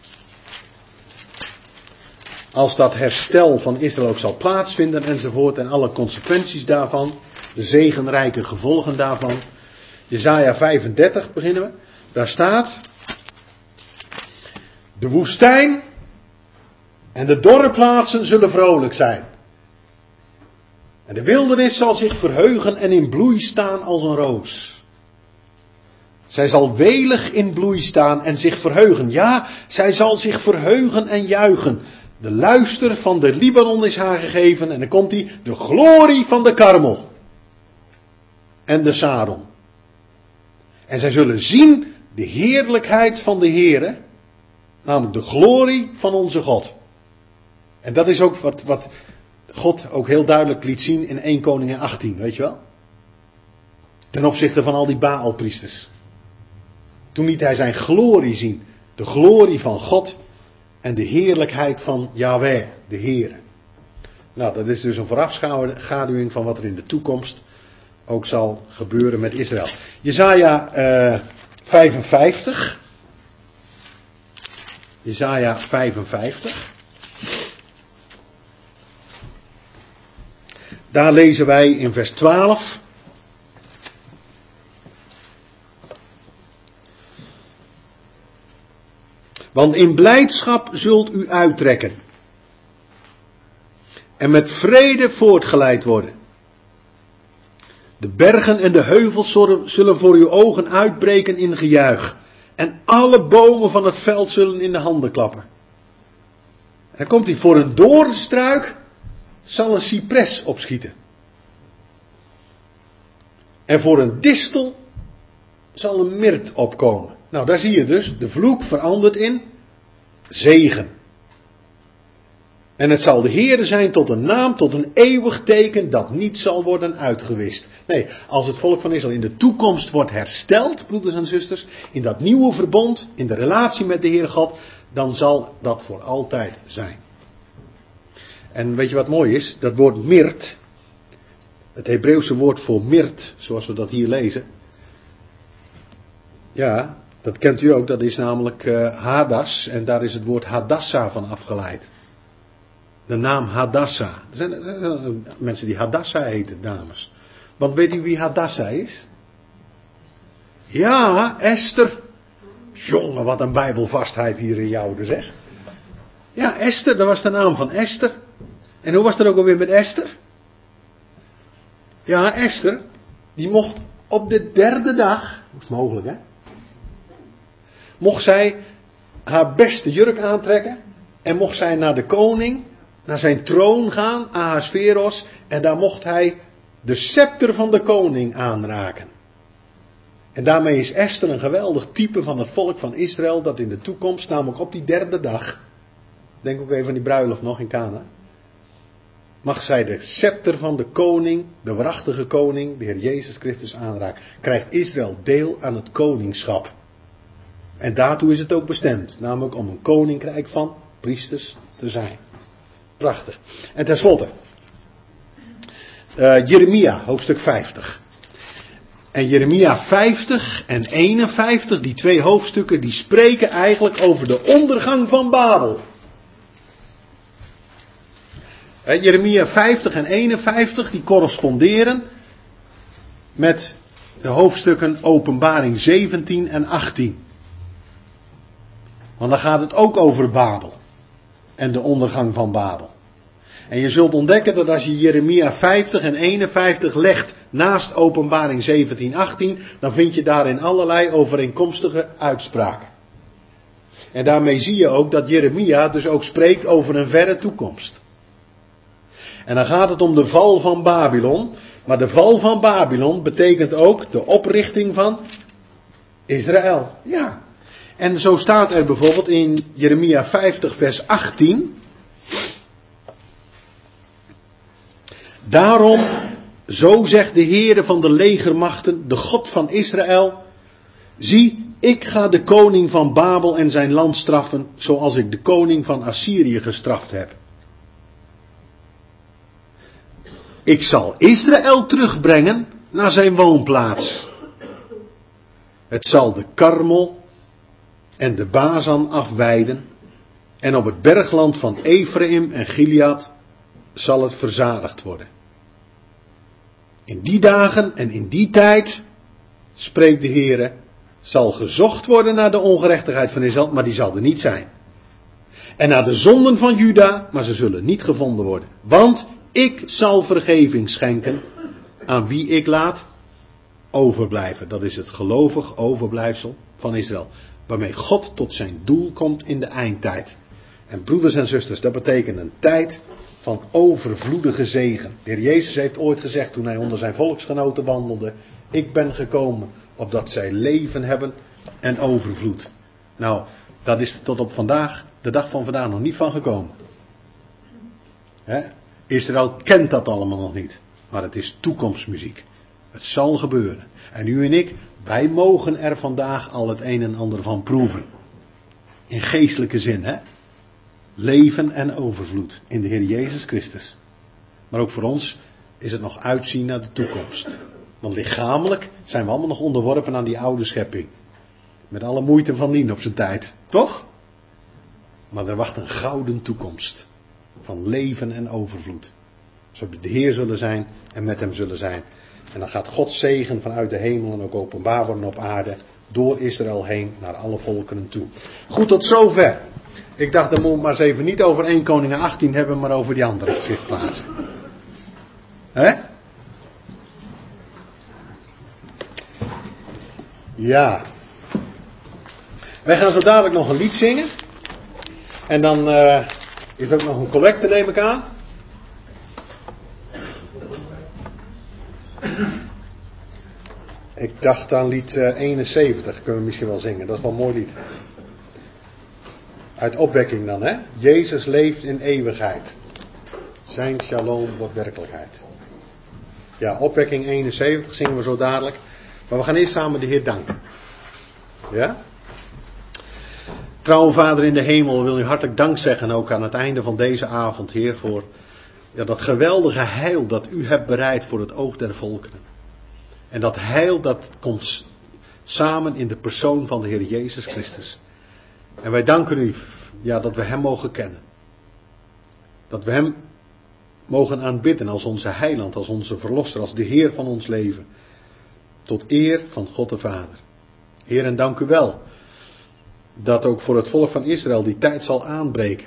A: Als dat herstel van Israël ook zal plaatsvinden enzovoort en alle consequenties daarvan, de zegenrijke gevolgen daarvan. Jesaja vijfendertig beginnen we. Daar staat: de woestijn en de dorre plaatsen zullen vrolijk zijn. En de wildernis zal zich verheugen en in bloei staan als een roos. Zij zal welig in bloei staan en zich verheugen. Ja, zij zal zich verheugen en juichen. De luister van de Libanon is haar gegeven. En dan komt hij, de glorie van de Karmel. En de Saron. En zij zullen zien de heerlijkheid van de Heere. Namelijk de glorie van onze God. En dat is ook wat, wat God ook heel duidelijk liet zien in Eerste Koningen achttien, weet je wel? Ten opzichte van al die Baalpriesters. Toen liet hij zijn glorie zien. De glorie van God en de heerlijkheid van Yahweh, de Heere. Nou, dat is dus een voorafschaduwing van wat er in de toekomst ook zal gebeuren met Israël. Jesaja uh, vijfenvijftig. Jesaja vijfenvijftig. Daar lezen wij in vers twaalf. Want in blijdschap zult u uittrekken. En met vrede voortgeleid worden. De bergen en de heuvels zullen voor uw ogen uitbreken in gejuich. En alle bomen van het veld zullen in de handen klappen. En dan komt hij, voor een doornstruik zal een cipres opschieten. En voor een distel zal een mirt opkomen. Nou, daar zie je dus, de vloek verandert in zegen. En het zal de Heere zijn tot een naam, tot een eeuwig teken dat niet zal worden uitgewist. Nee, als het volk van Israël in de toekomst wordt hersteld, broeders en zusters, in dat nieuwe verbond, in de relatie met de Heere God, dan zal dat voor altijd zijn. En weet je wat mooi is? Dat woord mirt, het Hebreeuwse woord voor mirt, zoals we dat hier lezen. Ja, dat kent u ook, dat is namelijk uh, Hadas, en daar is het woord Hadassa van afgeleid. De naam Hadassa. Er zijn, er zijn mensen die Hadassa heten, dames. Want weet u wie Hadassa is? Ja, Esther. Jongen, wat een bijbelvastheid hier in jou, dus zeg. Ja, Esther, dat was de naam van Esther. En hoe was het ook alweer met Esther? Ja, Esther, die mocht op de derde dag, dat is mogelijk hè, mocht zij haar beste jurk aantrekken en mocht zij naar de koning, naar zijn troon gaan, Ahasveros, en daar mocht hij de scepter van de koning aanraken. En daarmee is Esther een geweldig type van het volk van Israël dat in de toekomst, namelijk op die derde dag, denk ook even aan die bruiloft nog in Kana, mag zij de scepter van de koning, de waarachtige koning, de Heer Jezus Christus aanraken. Krijgt Israël deel aan het koningschap. En daartoe is het ook bestemd, namelijk om een koninkrijk van priesters te zijn. Prachtig. En tenslotte, uh, Jeremia, hoofdstuk vijftig. En Jeremia vijftig en eenenvijftig, die twee hoofdstukken, die spreken eigenlijk over de ondergang van Babel. He, Jeremia vijftig en eenenvijftig, die corresponderen met de hoofdstukken Openbaring zeventien en achttien. Want dan gaat het ook over Babel. En de ondergang van Babel. En je zult ontdekken dat als je Jeremia vijftig en eenenvijftig legt naast Openbaring zeventien, achttien, dan vind je daarin allerlei overeenkomstige uitspraken. En daarmee zie je ook dat Jeremia dus ook spreekt over een verre toekomst. En dan gaat het om de val van Babylon. Maar de val van Babylon betekent ook de oprichting van Israël. Ja. En zo staat er bijvoorbeeld in Jeremia vijftig vers achttien. Daarom, zo zegt de Heere van de legermachten, de God van Israël. Zie, ik ga de koning van Babel en zijn land straffen, zoals ik de koning van Assyrië gestraft heb. Ik zal Israël terugbrengen naar zijn woonplaats. Het zal de Karmel en de Bazan afweiden. En op het bergland van Ephraim en Gilead zal het verzadigd worden. In die dagen en in die tijd, spreekt de Heere, zal gezocht worden naar de ongerechtigheid van Israël, maar die zal er niet zijn. En naar de zonden van Juda, maar ze zullen niet gevonden worden. Want ik zal vergeving schenken aan wie ik laat overblijven. Dat is het gelovig overblijfsel van Israël. Waarmee God tot zijn doel komt in de eindtijd. En broeders en zusters, dat betekent een tijd van overvloedige zegen. De Heer Jezus heeft ooit gezegd toen hij onder zijn volksgenoten wandelde. Ik ben gekomen opdat zij leven hebben en overvloed. Nou, dat is tot op vandaag, de dag van vandaag nog niet van gekomen. He? Israël kent dat allemaal nog niet. Maar het is toekomstmuziek. Het zal gebeuren. En u en ik, wij mogen er vandaag al het een en ander van proeven. In geestelijke zin, hè. Leven en overvloed in de Heer Jezus Christus. Maar ook voor ons is het nog uitzien naar de toekomst. Want lichamelijk zijn we allemaal nog onderworpen aan die oude schepping. Met alle moeite van dien op zijn tijd. Toch? Maar er wacht een gouden toekomst. Van leven en overvloed. Zodat we de Heer zullen zijn en met hem zullen zijn. En dan gaat Gods zegen vanuit de hemel en ook openbaar worden op aarde. Door Israël heen naar alle volkeren toe. Goed, tot zover. Ik dacht, dan moet ik maar eens even niet over één Koningen achttien hebben, maar over die andere schriftplaatsen. Hè? Ja. Wij gaan zo dadelijk nog een lied zingen. En dan uh, is er ook nog een collecte, neem ik aan. Ik dacht aan lied uh, eenenzeventig, kunnen we misschien wel zingen. Dat is wel een mooi lied. Uit opwekking dan, hè? Jezus leeft in eeuwigheid. Zijn shalom wordt werkelijkheid. Ja, opwekking eenenzeventig zingen we zo dadelijk. Maar we gaan eerst samen de Heer danken. Ja? Trouwe Vader in de hemel, wil u hartelijk dank zeggen ook aan het einde van deze avond, Heer, voor ja, dat geweldige heil dat u hebt bereid voor het oog der volkeren. En dat heil dat komt samen in de persoon van de Heer Jezus Christus. En wij danken u ja, dat we hem mogen kennen. Dat we hem mogen aanbidden als onze heiland, als onze verlosser, als de Heer van ons leven. Tot eer van God de Vader. Heer, en dank u wel dat ook voor het volk van Israël die tijd zal aanbreken.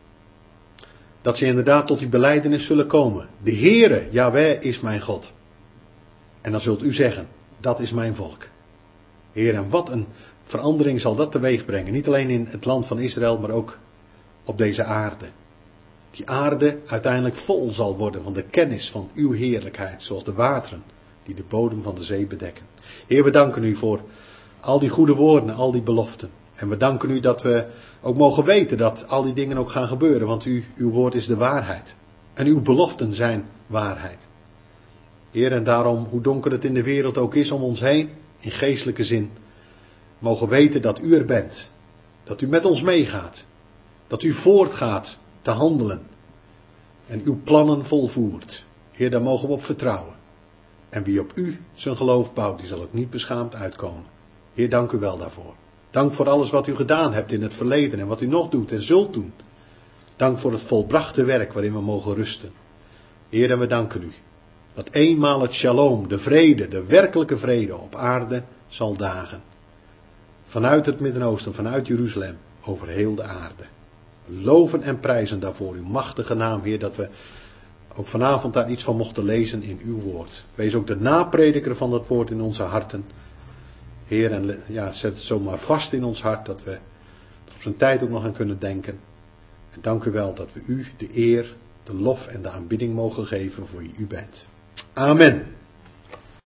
A: Dat ze inderdaad tot die belijdenis zullen komen. De Heere, Jahweh, is mijn God. En dan zult u zeggen, dat is mijn volk. Heer, en wat een verandering zal dat teweeg brengen. Niet alleen in het land van Israël, maar ook op deze aarde. Die aarde uiteindelijk vol zal worden van de kennis van uw heerlijkheid. Zoals de wateren die de bodem van de zee bedekken. Heer, we danken u voor al die goede woorden, al die beloften. En we danken u dat we ook mogen weten dat al die dingen ook gaan gebeuren. Want u, uw woord is de waarheid. En uw beloften zijn waarheid. Heer, en daarom, hoe donker het in de wereld ook is om ons heen, in geestelijke zin, mogen weten dat u er bent. Dat u met ons meegaat. Dat u voortgaat te handelen. En uw plannen volvoert. Heer, daar mogen we op vertrouwen. En wie op u zijn geloof bouwt, die zal ook niet beschaamd uitkomen. Heer, dank u wel daarvoor. Dank voor alles wat u gedaan hebt in het verleden en wat u nog doet en zult doen. Dank voor het volbrachte werk waarin we mogen rusten. Heer, en we danken u. Dat eenmaal het shalom, de vrede, de werkelijke vrede op aarde zal dagen. Vanuit het Midden-Oosten, vanuit Jeruzalem, over heel de aarde. Loven en prijzen daarvoor uw machtige naam, Heer, dat we ook vanavond daar iets van mochten lezen in uw woord. Wees ook de naprediker van dat woord in onze harten. Heer, en ja, zet het zomaar vast in ons hart dat we op zijn tijd ook nog aan kunnen denken. En dank u wel dat we u de eer, de lof en de aanbidding mogen geven voor wie u bent. Amen.